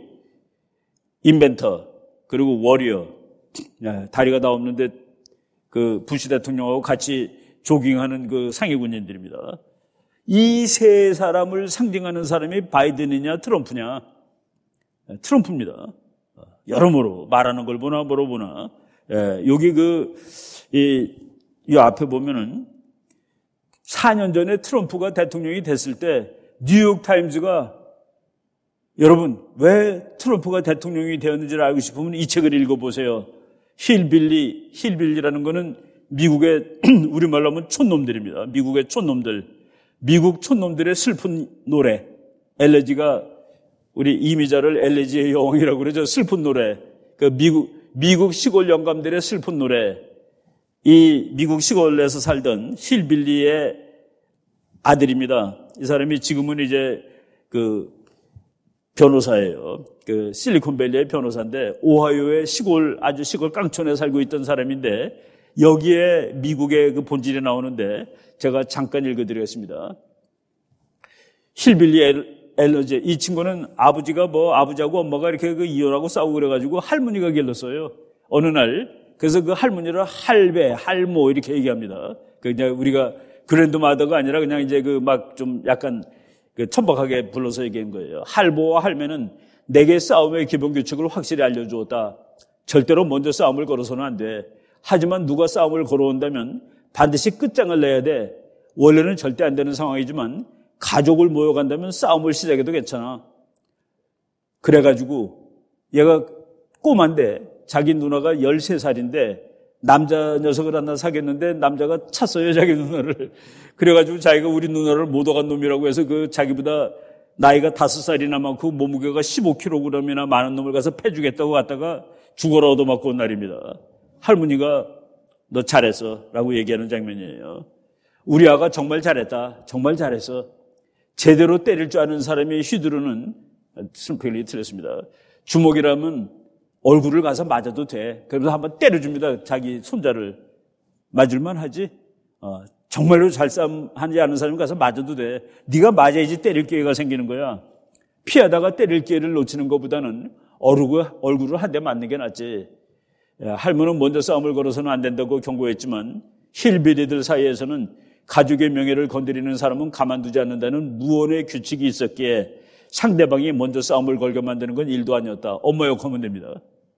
인벤터, 그리고 워리어. 다리가 다 없는데 그 부시 대통령하고 같이 조깅하는 그 상위 군인들입니다. 이 세 사람을 상징하는 사람이 바이든이냐 트럼프냐? 트럼프입니다. 여러모로 말하는 걸 보나 뭐로 보나. 예, 여기 그, 이, 이 앞에 보면은 사 년 전에 트럼프가 대통령이 됐을 때 뉴욕타임즈가 여러분 왜 트럼프가 대통령이 되었는지를 알고 싶으면 이 책을 읽어보세요. 힐빌리, 힐빌리라는 거는 미국의 우리말로 하면 촌놈들입니다. 미국의 촌놈들. 미국 촌놈들의 슬픈 노래. 엘레지가 우리 이미자를 엘레지의 여왕이라고 그러죠. 슬픈 노래. 그 미국, 미국 시골 영감들의 슬픈 노래. 이 미국 시골에서 살던 힐빌리의 아들입니다. 이 사람이 지금은 이제 그 변호사예요. 그 실리콘밸리의 변호사인데 오하이오의 시골 아주 시골 깡촌에 살고 있던 사람인데 여기에 미국의 그 본질이 나오는데 제가 잠깐 읽어드리겠습니다. 힐빌리 엘러제 이 친구는 아버지가 뭐 아버지하고 엄마가 이렇게 그 이혼하고 싸우고 그래가지고 할머니가 길렀어요. 어느 날 그래서 그 할머니를 할배, 할모 이렇게 얘기합니다. 그냥 우리가 그랜드마더가 아니라 그냥 이제 그 막 좀 약간 그 천박하게 불러서 얘기한 거예요. 할보와 할매는 내게 싸움의 기본 규칙을 확실히 알려주었다. 절대로 먼저 싸움을 걸어서는 안 돼. 하지만 누가 싸움을 걸어온다면 반드시 끝장을 내야 돼. 원래는 절대 안 되는 상황이지만 가족을 모여간다면 싸움을 시작해도 괜찮아. 그래가지고 얘가 꼬만데 자기 누나가 열세 살인데 남자 녀석을 하나 사귀었는데 남자가 찼어요, 자기 누나를. 그래가지고 자기가 우리 누나를 못 얻은 놈이라고 해서 그 자기보다 나이가 다섯 살이나 많고 몸무게가 십오 킬로그램이나 많은 놈을 가서 패주겠다고 갔다가 죽어라 얻어맞고 온 날입니다. 할머니가 너 잘했어 라고 얘기하는 장면이에요. 우리 아가 정말 잘했다. 정말 잘했어. 제대로 때릴 줄 아는 사람이 휘두르는 스펠링이 틀렸습니다. 주먹이라면 얼굴을 가서 맞아도 돼. 그러면서 한번 때려줍니다. 자기 손자를. 맞을만 하지? 어, 정말로 잘 싸움하지 않은 사람이 가서 맞아도 돼. 네가 맞아야지 때릴 기회가 생기는 거야. 피하다가 때릴 기회를 놓치는 것보다는 얼굴, 얼굴을 한 대 맞는 게 낫지. 할머니는 먼저 싸움을 걸어서는 안 된다고 경고했지만 힐빌리들 사이에서는 가족의 명예를 건드리는 사람은 가만두지 않는다는 무언의 규칙이 있었기에 상대방이 먼저 싸움을 걸게 만드는 건 일도 아니었다. 엄마 욕하면 됩니다.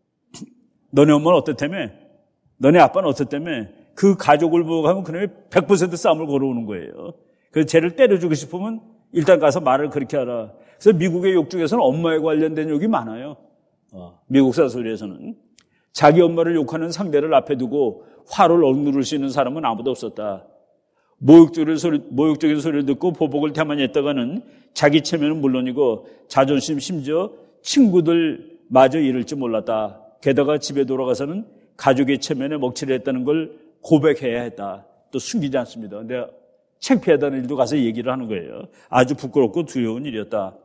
너네 엄마는 어떻다며? 너네 아빠는 어떻다며? 그 가족을 보고 하면 그놈이 백 퍼센트 싸움을 걸어오는 거예요. 그래서 쟤를 때려주고 싶으면 일단 가서 말을 그렇게 하라. 그래서 미국의 욕 중에서는 엄마에 관련된 욕이 많아요. 어, 미국 사소리에서는. 자기 엄마를 욕하는 상대를 앞에 두고 화를 억누를 수 있는 사람은 아무도 없었다. 모욕적인 소리, 모욕적인 소리를 듣고 보복을 태만했다가는 자기 체면은 물론이고 자존심 심지어 친구들마저 잃을지 몰랐다. 게다가 집에 돌아가서는 가족의 체면에 먹칠을 했다는 걸 고백해야 했다. 또 숨기지 않습니다. 내가 창피하다는 일도 가서 얘기를 하는 거예요. 아주 부끄럽고 두려운 일이었다.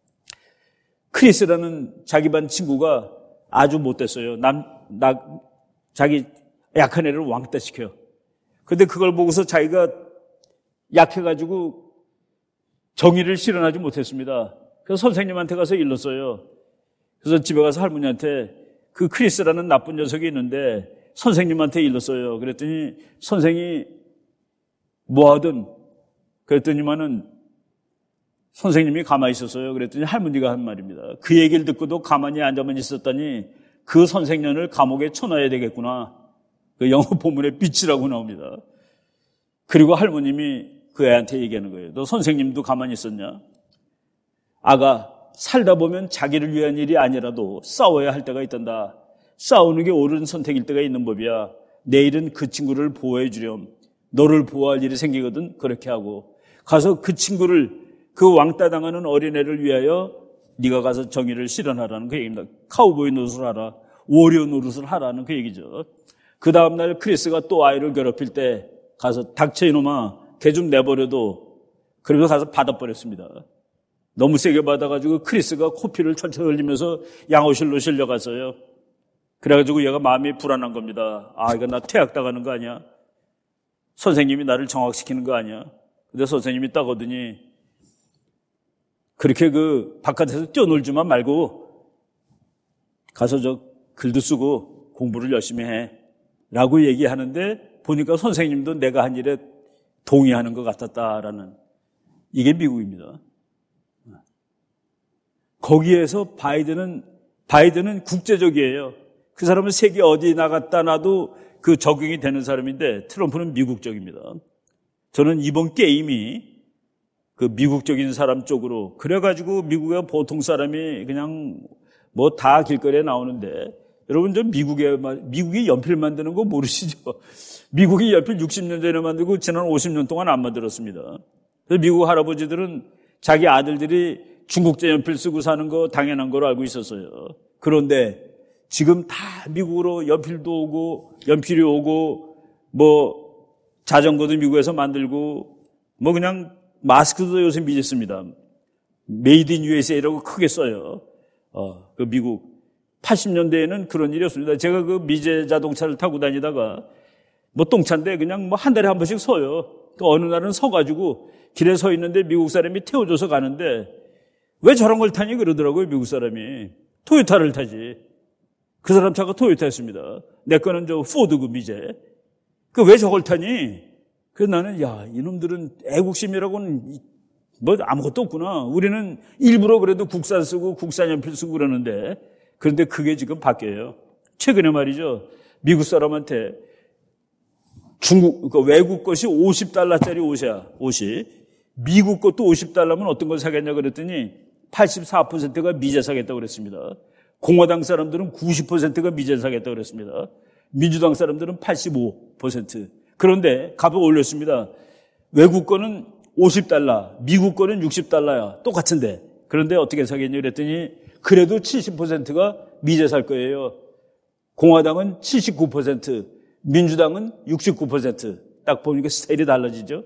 크리스라는 자기 반 친구가 아주 못됐어요. 남, 나, 자기 약한 애를 왕따 시켜요. 근데 그걸 보고서 자기가 약해가지고 정의를 실현하지 못했습니다. 그래서 선생님한테 가서 일렀어요. 그래서 집에 가서 할머니한테 그 크리스라는 나쁜 녀석이 있는데 선생님한테 일렀어요. 그랬더니 선생이 뭐하든 그랬더니만은 선생님이 가만히 있었어요. 그랬더니 할머니가 한 말입니다. 그 얘기를 듣고도 가만히 앉아만 있었더니 그 선생년을 감옥에 쳐넣어야 되겠구나. 그 영어 본문에 빛이라고 나옵니다. 그리고 할머님이 그 애한테 얘기하는 거예요. 너 선생님도 가만히 있었냐? 아가, 살다 보면 자기를 위한 일이 아니라도 싸워야 할 때가 있단다. 싸우는 게 옳은 선택일 때가 있는 법이야. 내일은 그 친구를 보호해 주렴. 너를 보호할 일이 생기거든 그렇게 하고 가서 그 친구를 그 왕따 당하는 어린애를 위하여 네가 가서 정의를 실현하라는 그 얘기입니다. 카우보이 노릇을 하라. 워리어 노릇을 하라는 그 얘기죠. 그 다음날 크리스가 또 아이를 괴롭힐 때 가서 닥쳐 이놈아 걔 좀 내버려도 그러면서 가서 받아버렸습니다. 너무 세게 받아가지고 크리스가 코피를 철철 흘리면서 양호실로 실려갔어요. 그래가지고 얘가 마음이 불안한 겁니다. 아 이거 나 퇴학당하는 거 아니야? 선생님이 나를 정확시키는 거 아니야? 근데 선생님이 따거더니 그렇게 그 바깥에서 뛰어놀지만 말고 가서 저 글도 쓰고 공부를 열심히 해 라고 얘기하는데 보니까 선생님도 내가 한 일에 동의하는 것 같았다라는 이게 미국입니다. 거기에서 바이든은 바이든은 국제적이에요. 그 사람은 세계 어디 나갔다 놔도 그 적용이 되는 사람인데 트럼프는 미국적입니다. 저는 이번 게임이 그 미국적인 사람 쪽으로 그래가지고 미국의 보통 사람이 그냥 뭐 다 길거리에 나오는데 여러분 저 미국에 미국이 연필 만드는 거 모르시죠? 미국이 연필 육십 년 전에 만들고 지난 오십 년 동안 안 만들었습니다. 그래서 미국 할아버지들은 자기 아들들이 중국제 연필 쓰고 사는 거 당연한 거로 알고 있었어요. 그런데 지금 다 미국으로 연필도 오고 연필이 오고 뭐 자전거도 미국에서 만들고 뭐 그냥 마스크도 요새 미쳤습니다. 메이드 인 유에스에이라고 크게 써요. 어, 그 미국 팔십 년대에는 그런 일이 없습니다. 제가 그 미제 자동차를 타고 다니다가 뭐 똥차인데 그냥 뭐 한 달에 한 번씩 서요. 또 어느 날은 서가지고 길에 서 있는데 미국 사람이 태워줘서 가는데 왜 저런 걸 타니 그러더라고요. 미국 사람이. 토요타를 타지. 그 사람 차가 토요타였습니다. 내 거는 저 포드고 미제. 그 왜 저걸 타니? 그래서 나는 야 이놈들은 애국심이라고는 뭐 아무것도 없구나. 우리는 일부러 그래도 국산 쓰고 국산 연필 쓰고 그러는데 그런데 그게 지금 바뀌어요. 최근에 말이죠. 미국 사람한테 중국 그러니까 외국 것이 오십 달러짜리 옷이야. 옷이. 미국 것도 오십 달러면 어떤 걸 사겠냐 그랬더니 팔십사 퍼센트가 미제 사겠다고 그랬습니다. 공화당 사람들은 구십 퍼센트가 미제 사겠다고 그랬습니다. 민주당 사람들은 팔십오 퍼센트. 그런데 값을 올렸습니다. 외국 거는 오십 달러, 미국 거는 육십 달러야. 똑같은데. 그런데 어떻게 사겠냐 그랬더니 그래도 칠십 퍼센트가 미제 살 거예요. 공화당은 칠십구 퍼센트, 민주당은 육십구 퍼센트. 딱 보니까 스타일이 달라지죠.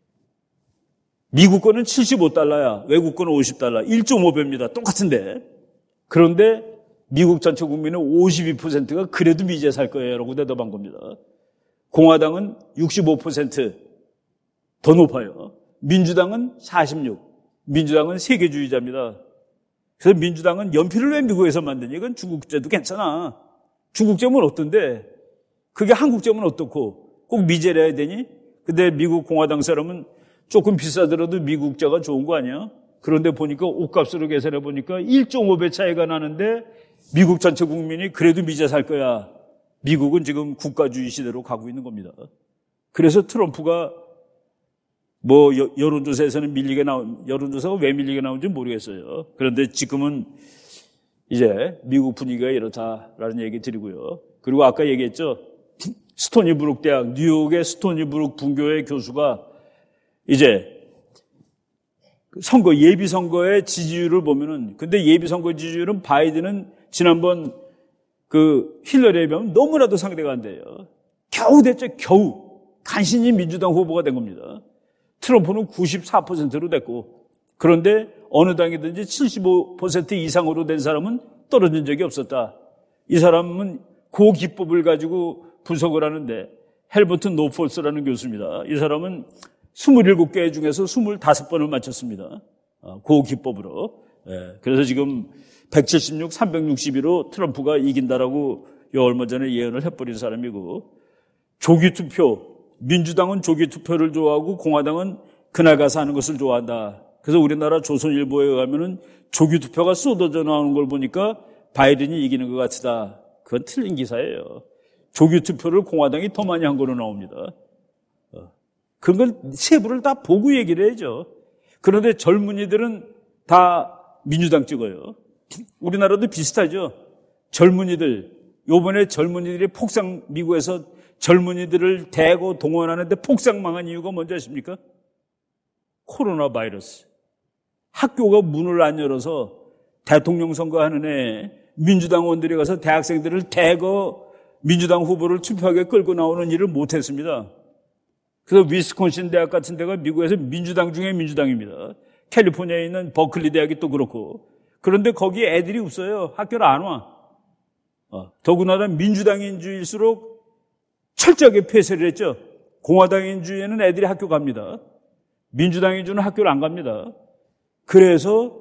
미국 거는 칠십오 달러야. 외국 거는 오십 달러. 일 점 오 배입니다. 똑같은데. 그런데 미국 전체 국민은 오십이 퍼센트가 그래도 미제 살 거예요. 라고 대답한 겁니다. 공화당은 육십오 퍼센트 더 높아요. 민주당은 사십육. 민주당은 세계주의자입니다. 그래서 민주당은 연필을 왜 미국에서 만드니? 이건 중국제도 괜찮아. 중국제면 어떤데? 그게 한국제면 어떻고? 꼭 미제를 해야 되니? 근데 미국 공화당 사람은 조금 비싸더라도 미국제가 좋은 거 아니야? 그런데 보니까 옷값으로 계산해 보니까 일 점 오 배 차이가 나는데 미국 전체 국민이 그래도 미제 살 거야. 미국은 지금 국가주의 시대로 가고 있는 겁니다. 그래서 트럼프가 뭐 여론조사에서는 밀리게 나온, 여론조사가 왜 밀리게 나온지 모르겠어요. 그런데 지금은 이제 미국 분위기가 이렇다라는 얘기 드리고요. 그리고 아까 얘기했죠. 스토니브룩 대학, 뉴욕의 스토니브룩 분교회 교수가 이제 선거, 예비선거의 지지율을 보면은, 근데 예비선거 지지율은 바이든은 지난번 그 힐러리에 비하면 너무나도 상대가 안 돼요. 겨우 됐죠, 겨우. 간신히 민주당 후보가 된 겁니다. 트럼프는 구십사 퍼센트로 됐고, 그런데 어느 당이든지 칠십오 퍼센트 이상으로 된 사람은 떨어진 적이 없었다. 이 사람은 그 기법을 가지고 분석을 하는데, 헬버트 노폴스라는 교수입니다. 이 사람은 스물일곱 개 중에서 스물다섯 번을 맞췄습니다. 그 기법으로. 그래서 지금 백칠십육, 삼백육십이로 트럼프가 이긴다라고 요 얼마 전에 예언을 해버린 사람이고, 조기투표, 민주당은 조기투표를 좋아하고 공화당은 그날 가서 하는 것을 좋아한다. 그래서 우리나라 조선일보에 의하면은 조기투표가 쏟아져 나오는 걸 보니까 바이든이 이기는 것 같다. 그건 틀린 기사예요. 조기투표를 공화당이 더 많이 한 거로 나옵니다. 그런 걸 세부를 다 보고 얘기를 해야죠. 그런데 젊은이들은 다 민주당 찍어요. 우리나라도 비슷하죠. 젊은이들, 요번에 젊은이들이 폭삭, 미국에서 젊은이들을 대거 동원하는데 폭삭 망한 이유가 뭔지 아십니까? 코로나 바이러스. 학교가 문을 안 열어서 대통령 선거하는 해 민주당 의원들이 가서 대학생들을 대거 민주당 후보를 투표하게 끌고 나오는 일을 못했습니다. 그래서 위스콘신 대학 같은 데가 미국에서 민주당 중에 민주당입니다. 캘리포니아에 있는 버클리 대학이 또 그렇고. 그런데 거기에 애들이 없어요. 학교를 안 와. 어, 더구나 민주당인주일수록 철저하게 폐쇄를 했죠. 공화당인주에는 애들이 학교 갑니다. 민주당인주는 학교를 안 갑니다. 그래서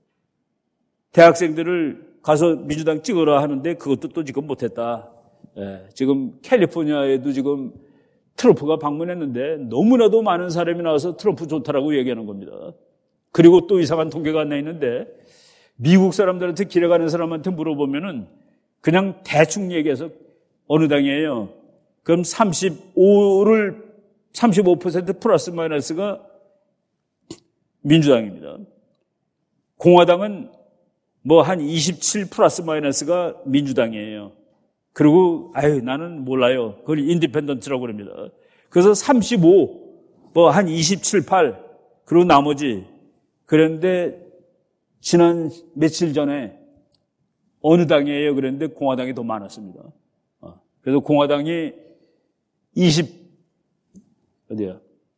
대학생들을 가서 민주당 찍으라 하는데 그것도 또 지금 못했다. 예, 지금 캘리포니아에도 지금 트럼프가 방문했는데 너무나도 많은 사람이 나와서 트럼프 좋다라고 얘기하는 겁니다. 그리고 또 이상한 통계가 하나 있는데 미국 사람들한테 길에 가는 사람한테 물어보면은 그냥 대충 얘기해서 어느 당이에요? 그럼 삼십오를 삼십오 퍼센트 플러스 마이너스가 민주당입니다. 공화당은 뭐 한 이십칠 플러스 마이너스가 민주당이에요. 그리고 아유 나는 몰라요. 그걸 인디펜던트라고 그럽니다. 그래서 삼십오, 뭐 한 이십칠, 팔 그리고 나머지 그런데 지난 며칠 전에 어느 당이에요? 그랬는데 공화당이 더 많았습니다. 그래서 공화당이 이십 어디야?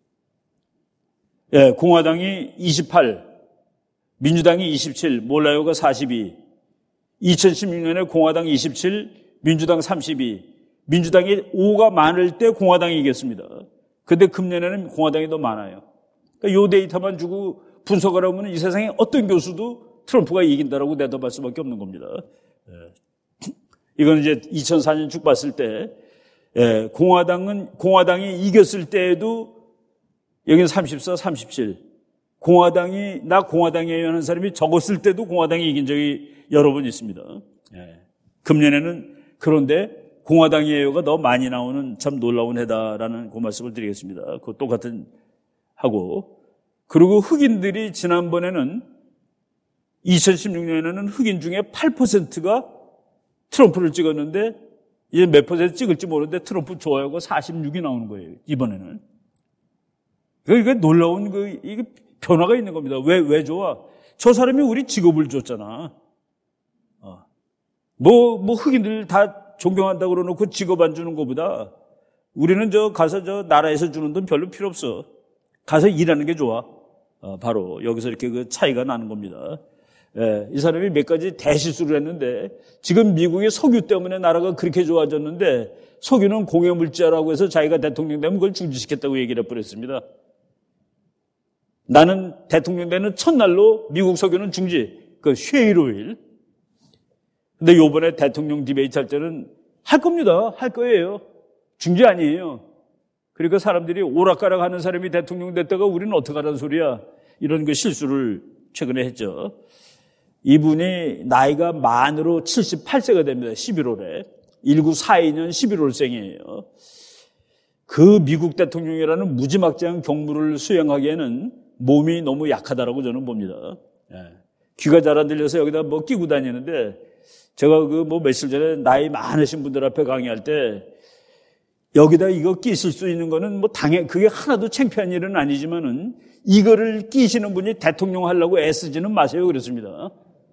예, 공화당이 이십팔, 민주당이 이십칠, 몰라요가 사십이. 이천십육 년에 공화당 이십칠, 민주당 삼십이. 민주당이 오가 많을 때 공화당이 이겼습니다. 근데 금년에는 공화당이 더 많아요. 그러니까 요 데이터만 주고 분석을 하면 이 세상에 어떤 교수도 트럼프가 이긴다라고 대답할 수밖에 없는 겁니다. 이건 이제 이천사 년 쭉 봤을 때, 예, 공화당은, 공화당이 이겼을 때에도 여기는 삼십사, 삼십칠. 공화당이, 나 공화당이에요 하는 사람이 적었을 때도 공화당이 이긴 적이 여러 번 있습니다. 예. 금년에는 그런데 공화당이에요가 더 많이 나오는 참 놀라운 해다라는 그 말씀을 드리겠습니다. 그 똑같은 하고. 그리고 흑인들이 지난번에는 이천십육 년에는 흑인 중에 팔 퍼센트가 트럼프를 찍었는데 이제 몇 퍼센트 찍을지 모르는데 트럼프 좋아요가 사십육이 나오는 거예요. 이번에는. 그러니까 놀라운 그 이게 변화가 있는 겁니다. 왜, 왜 좋아? 저 사람이 우리 직업을 줬잖아. 어. 뭐, 뭐 흑인들 다 존경한다고 그러놓고 직업 안 주는 것보다 우리는 저 가서 저 나라에서 주는 돈 별로 필요 없어. 가서 일하는 게 좋아. 어, 바로 여기서 이렇게 그 차이가 나는 겁니다. 예, 이 사람이 몇 가지 대실수를 했는데 지금 미국의 석유 때문에 나라가 그렇게 좋아졌는데 석유는 공해물질이라고 해서 자기가 대통령 되면 그걸 중지시켰다고 얘기를 해버렸습니다. 나는 대통령 되는 첫날로 미국 석유는 중지, 그 쉐일 근데 요번에 대통령 디베이트 할 때는 할 겁니다. 할 거예요. 중지 아니에요. 그러니까 사람들이 오락가락 하는 사람이 대통령 됐다가 우리는 어떡하라는 소리야. 이런 그 실수를 최근에 했죠. 이분이 나이가 만으로 칠십팔 세가 됩니다. 십일월에. 천구백사십이 년 십일월생이에요. 그 미국 대통령이라는 무지막지한 경무를 수행하기에는 몸이 너무 약하다라고 저는 봅니다. 예. 귀가 잘 안 들려서 여기다 뭐 끼고 다니는데 제가 그 뭐 며칠 전에 나이 많으신 분들 앞에 강의할 때 여기다 이거 끼실 수 있는 거는 뭐 당연 그게 하나도 창피한 일은 아니지만은 이거를 끼시는 분이 대통령 하려고 애쓰지는 마세요 그랬습니다.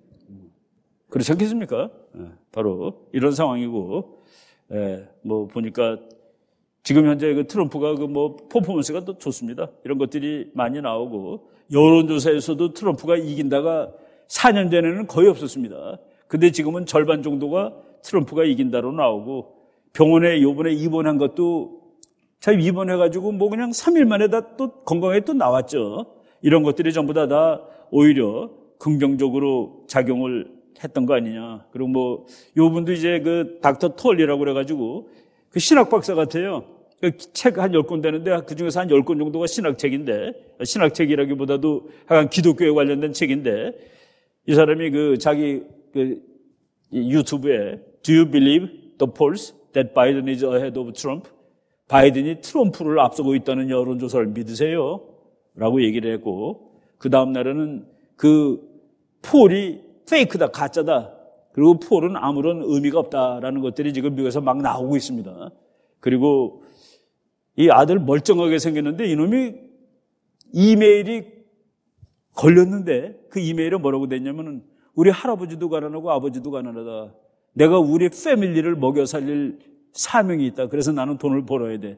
그렇지 않겠습니까? 바로 이런 상황이고, 예, 뭐 보니까 지금 현재 그 트럼프가 그 뭐 퍼포먼스가 또 좋습니다. 이런 것들이 많이 나오고 여론조사에서도 트럼프가 이긴다가 사 년 전에는 거의 없었습니다. 근데 지금은 절반 정도가 트럼프가 이긴다로 나오고 병원에 요번에 입원한 것도 자 입원해가지고 뭐 그냥 삼 일 만에 다 또 건강에 또 나왔죠. 이런 것들이 전부 다 다 오히려 긍정적으로 작용을 했던 거 아니냐. 그리고 뭐, 요 분도 이제 그 닥터 톨리라고 그래가지고 그 신학 박사 같아요. 그 책 한 열 권 되는데 그 중에서 한 열 권 정도가 신학책인데, 신학책이라기보다도 약간 기독교에 관련된 책인데, 이 사람이 그 자기 그 유튜브에 Do you believe the polls that Biden is ahead of Trump? 바이든이 트럼프를 앞서고 있다는 여론조사를 믿으세요? 라고 얘기를 했고, 그 다음 날에는 그 폴이 페이크다, 가짜다. 그리고 폴은 아무런 의미가 없다라는 것들이 지금 미국에서 막 나오고 있습니다. 그리고 이 아들 멀쩡하게 생겼는데 이놈이 이메일이 걸렸는데 그 이메일에 뭐라고 됐냐면은 우리 할아버지도 가난하고 아버지도 가난하다. 내가 우리 패밀리를 먹여 살릴 사명이 있다. 그래서 나는 돈을 벌어야 돼.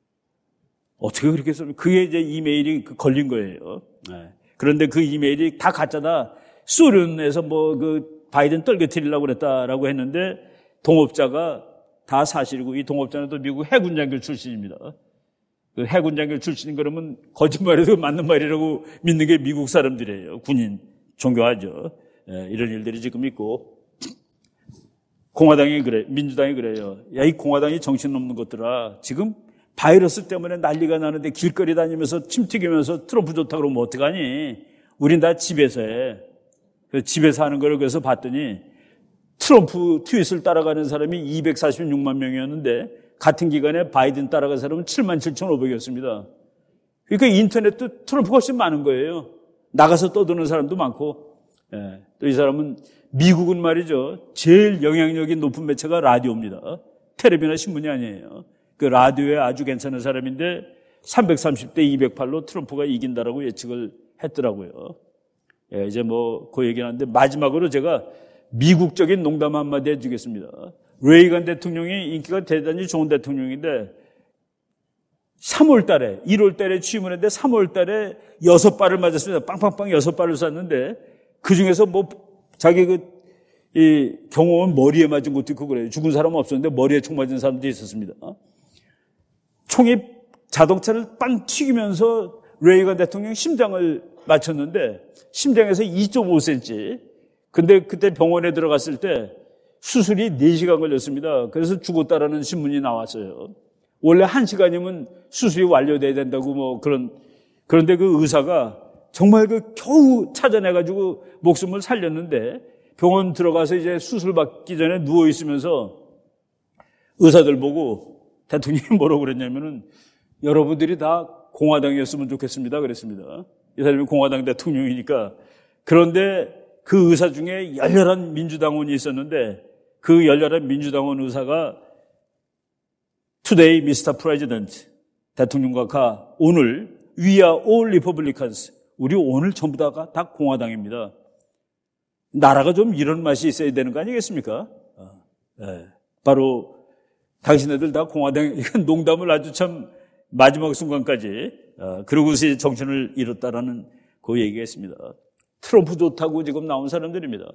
어떻게 그렇게 써? 그게 이제 이메일이 걸린 거예요. 네. 그런데 그 이메일이 다 가짜다. 소련에서 뭐 그 바이든 떨겨뜨리려고 그랬다라고 했는데 동업자가 다 사실이고 이 동업자는 또 미국 해군 장교 출신입니다. 그 해군 장교 출신인 그러면 거짓말해도 맞는 말이라고 믿는 게 미국 사람들이에요. 군인 존경하죠. 예, 이런 일들이 지금 있고 공화당이 그래, 민주당이 그래요. 야, 이 공화당이 정신 없는 것들아. 지금 바이러스 때문에 난리가 나는데 길거리 다니면서 침 튀기면서 트럼프 좋다 그러면 어떡하니? 우린 다 집에서 해. 그래서 집에서 하는 걸 그래서 봤더니 트럼프 트윗을 따라가는 사람이 이백사십육만 명이었는데 같은 기간에 바이든 따라간 사람은 칠만 칠천오백이었습니다. 그러니까 인터넷도 트럼프가 훨씬 많은 거예요. 나가서 떠드는 사람도 많고. 예. 또 이 사람은 미국은 말이죠. 제일 영향력이 높은 매체가 라디오입니다. 텔레비나 신문이 아니에요. 그 라디오에 아주 괜찮은 사람인데 삼백삼십 대 이백팔로 트럼프가 이긴다라고 예측을 했더라고요. 예, 이제 뭐 그 얘기는 하는데 마지막으로 제가 미국적인 농담 한마디 해주겠습니다. 레이건 대통령이 인기가 대단히 좋은 대통령인데 삼월 달에, 일월 달에 취임을 했는데 삼월 달에 여섯 발을 맞았습니다. 빵빵빵 여섯 발을 쐈는데 그 중에서 뭐 자기 그 이 경호원 머리에 맞은 것도 있고 그래요. 죽은 사람은 없었는데 머리에 총 맞은 사람도 있었습니다. 총이 자동차를 빵 튀기면서 레이건 대통령 심장을 맞췄는데 심장에서 이 점 오 센티미터. 근데 그때 병원에 들어갔을 때 수술이 네 시간 걸렸습니다. 그래서 죽었다라는 신문이 나왔어요. 원래 한 시간이면 수술이 완료돼야 된다고 뭐 그런, 그런데 그 의사가 정말 그 겨우 찾아내가지고 목숨을 살렸는데 병원 들어가서 이제 수술 받기 전에 누워있으면서 의사들 보고 대통령이 뭐라고 그랬냐면은 여러분들이 다 공화당이었으면 좋겠습니다. 그랬습니다. 이 사람이 공화당 대통령이니까. 그런데 그 의사 중에 열렬한 민주당원이 있었는데 그 열렬한 민주당원 의사가 Today, 미스터 President, 대통령과 가 오늘 We are all Republicans. 우리 오늘 전부 다가 다 공화당입니다. 나라가 좀 이런 맛이 있어야 되는 거 아니겠습니까? 네. 바로 당신네들 다 공화당, 이건 농담을 아주 참 마지막 순간까지 그러고서 정신을 잃었다라는 그 얘기했습니다. 트럼프 좋다고 지금 나온 사람들입니다.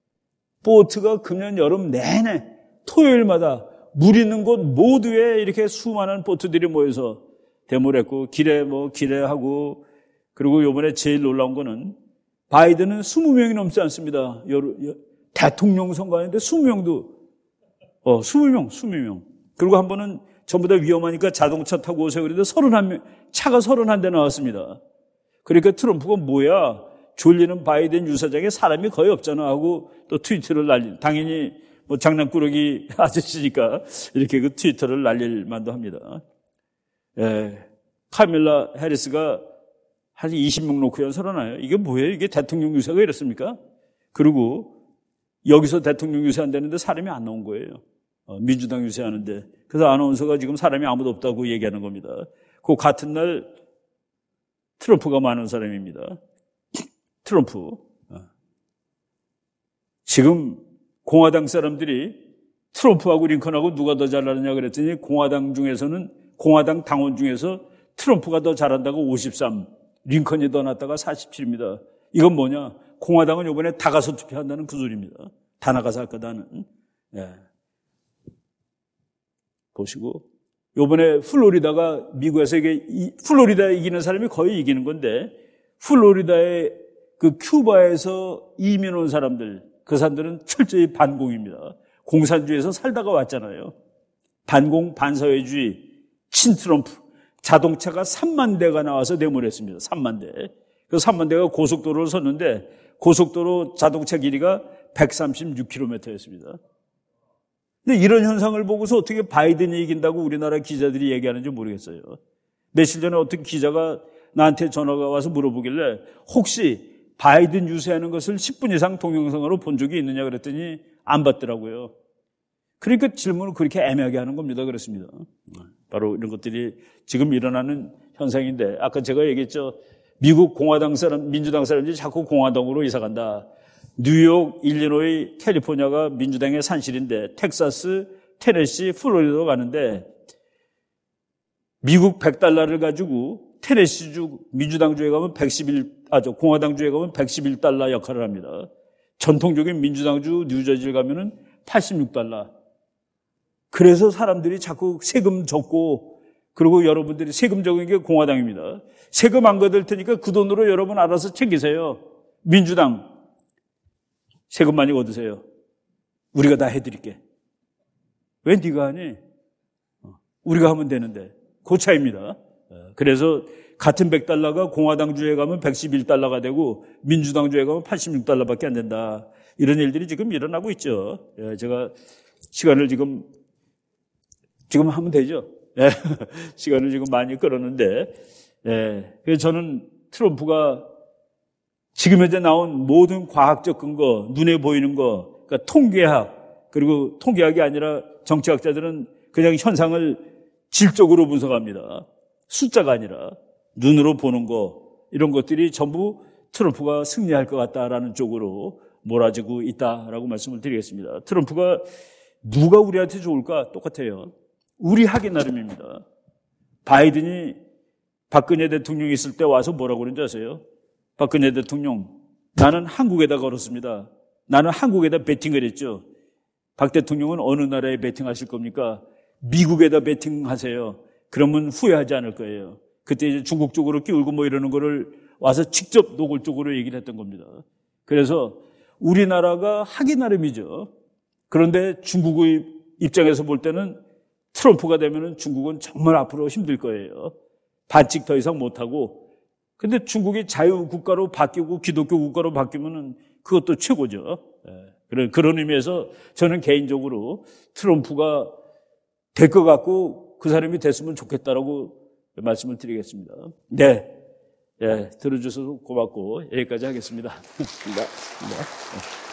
보트가 금년 여름 내내 토요일마다 물 있는 곳 모두에 이렇게 수많은 보트들이 모여서 데모를 했고 길에 뭐 길에 하고 그리고 이번에 제일 놀라운 거는 바이든은 이십 명이 넘지 않습니다. 여러, 여, 대통령 선거하는데 이십 명도 어 이십 명, 이십 명. 그리고 한 번은 전부 다 위험하니까 자동차 타고 오세요. 그런데 서른한 명, 차가 서른한 대 나왔습니다. 그러니까 트럼프가 뭐야? 졸리는 바이든 유사장에 사람이 거의 없잖아 하고 또 트위터를 날린. 당연히 뭐 장난꾸러기 아저씨니까 이렇게 그 트위터를 날릴 만도 합니다. 예, 카밀라 해리스가 한 이십 명 놓고 연설하나요? 이게 뭐예요? 이게 대통령 유세가 이렇습니까? 그리고 여기서 대통령 유세한다는데 사람이 안 나온 거예요. 어, 민주당 유세하는데. 그래서 아나운서가 지금 사람이 아무도 없다고 얘기하는 겁니다. 그 같은 날 트럼프가 많은 사람입니다. 트럼프. 지금 공화당 사람들이 트럼프하고 링컨하고 누가 더 잘하느냐 그랬더니 공화당 중에서는 공화당 당원 중에서 트럼프가 더 잘한다고 오십삼, 링컨이 더 낫다가 사십칠입니다. 이건 뭐냐? 공화당은 이번에 다 가서 투표한다는 그 소리입니다. 다 나가서 할 거다는. 예. 보시고 이번에 플로리다가 미국에서 이게 플로리다 이기는 사람이 거의 이기는 건데 플로리다의 그 큐바에서 이민 온 사람들 그 사람들은 철저히 반공입니다. 공산주의에서 살다가 왔잖아요. 반공, 반사회주의, 친트럼프. 자동차가 삼만 대가 나와서 데모를 했습니다. 삼만 대. 그 삼만 대가 고속도로를 섰는데 고속도로 자동차 길이가 백삼십육 킬로미터였습니다. 근데 이런 현상을 보고서 어떻게 바이든이 이긴다고 우리나라 기자들이 얘기하는지 모르겠어요. 며칠 전에 어떤 기자가 나한테 전화가 와서 물어보길래 혹시 바이든 유세하는 것을 십 분 이상 동영상으로 본 적이 있느냐 그랬더니 안 봤더라고요. 그러니까 질문을 그렇게 애매하게 하는 겁니다. 그렇습니다. 바로 이런 것들이 지금 일어나는 현상인데 아까 제가 얘기했죠. 미국 공화당 사람, 민주당 사람들이 자꾸 공화당으로 이사간다. 뉴욕, 일리노이, 캘리포니아가 민주당의 산실인데 텍사스, 테네시, 플로리다로 가는데 미국 백 달러를 가지고 테네시주 민주당주에 가면 백십일, 아, 저 공화당주에 가면 백십일 달러 역할을 합니다. 전통적인 민주당주 뉴저지를 가면은 팔십육 달러. 그래서 사람들이 자꾸 세금 적고 그리고 여러분들이 세금 적은 게 공화당입니다. 세금 안 걷을 테니까 그 돈으로 여러분 알아서 챙기세요. 민주당 세금 많이 걷으세요. 우리가 다 해드릴게. 왜 네가 하니? 우리가 하면 되는데. 그 차이입니다. 그래서 같은 백 달러가 공화당주에 가면 백십일 달러가 되고 민주당주에 가면 팔십육 달러밖에 안 된다. 이런 일들이 지금 일어나고 있죠. 제가 시간을 지금 지금 하면 되죠. 시간을 지금 많이 끌었는데, 그래서 저는 트럼프가 지금 현재 나온 모든 과학적 근거, 눈에 보이는 거, 그러니까 통계학, 그리고 통계학이 아니라 정치학자들은 그냥 현상을 질적으로 분석합니다. 숫자가 아니라 눈으로 보는 거, 이런 것들이 전부 트럼프가 승리할 것 같다라는 쪽으로 몰아지고 있다라고 말씀을 드리겠습니다. 트럼프가 누가 우리한테 좋을까? 똑같아요. 우리 하기 나름입니다. 바이든이 박근혜 대통령이 있을 때 와서 뭐라고 그런지 아세요? 박근혜 대통령, 나는 한국에다 걸었습니다. 나는 한국에다 베팅을 했죠. 박 대통령은 어느 나라에 베팅하실 겁니까? 미국에다 베팅하세요. 그러면 후회하지 않을 거예요. 그때 이제 중국 쪽으로 끼울고 뭐 이러는 거를 와서 직접 노골적으로 얘기를 했던 겁니다. 그래서 우리나라가 하기 나름이죠. 그런데 중국의 입장에서 볼 때는 트럼프가 되면은 중국은 정말 앞으로 힘들 거예요. 반칙 더 이상 못하고. 근데 중국이 자유국가로 바뀌고 기독교 국가로 바뀌면은 그것도 최고죠. 그런, 그런 의미에서 저는 개인적으로 트럼프가 될 것 같고 그 사람이 됐으면 좋겠다라고 말씀을 드리겠습니다. 네. 예, 들어주셔서 고맙고 여기까지 하겠습니다. 네. 네.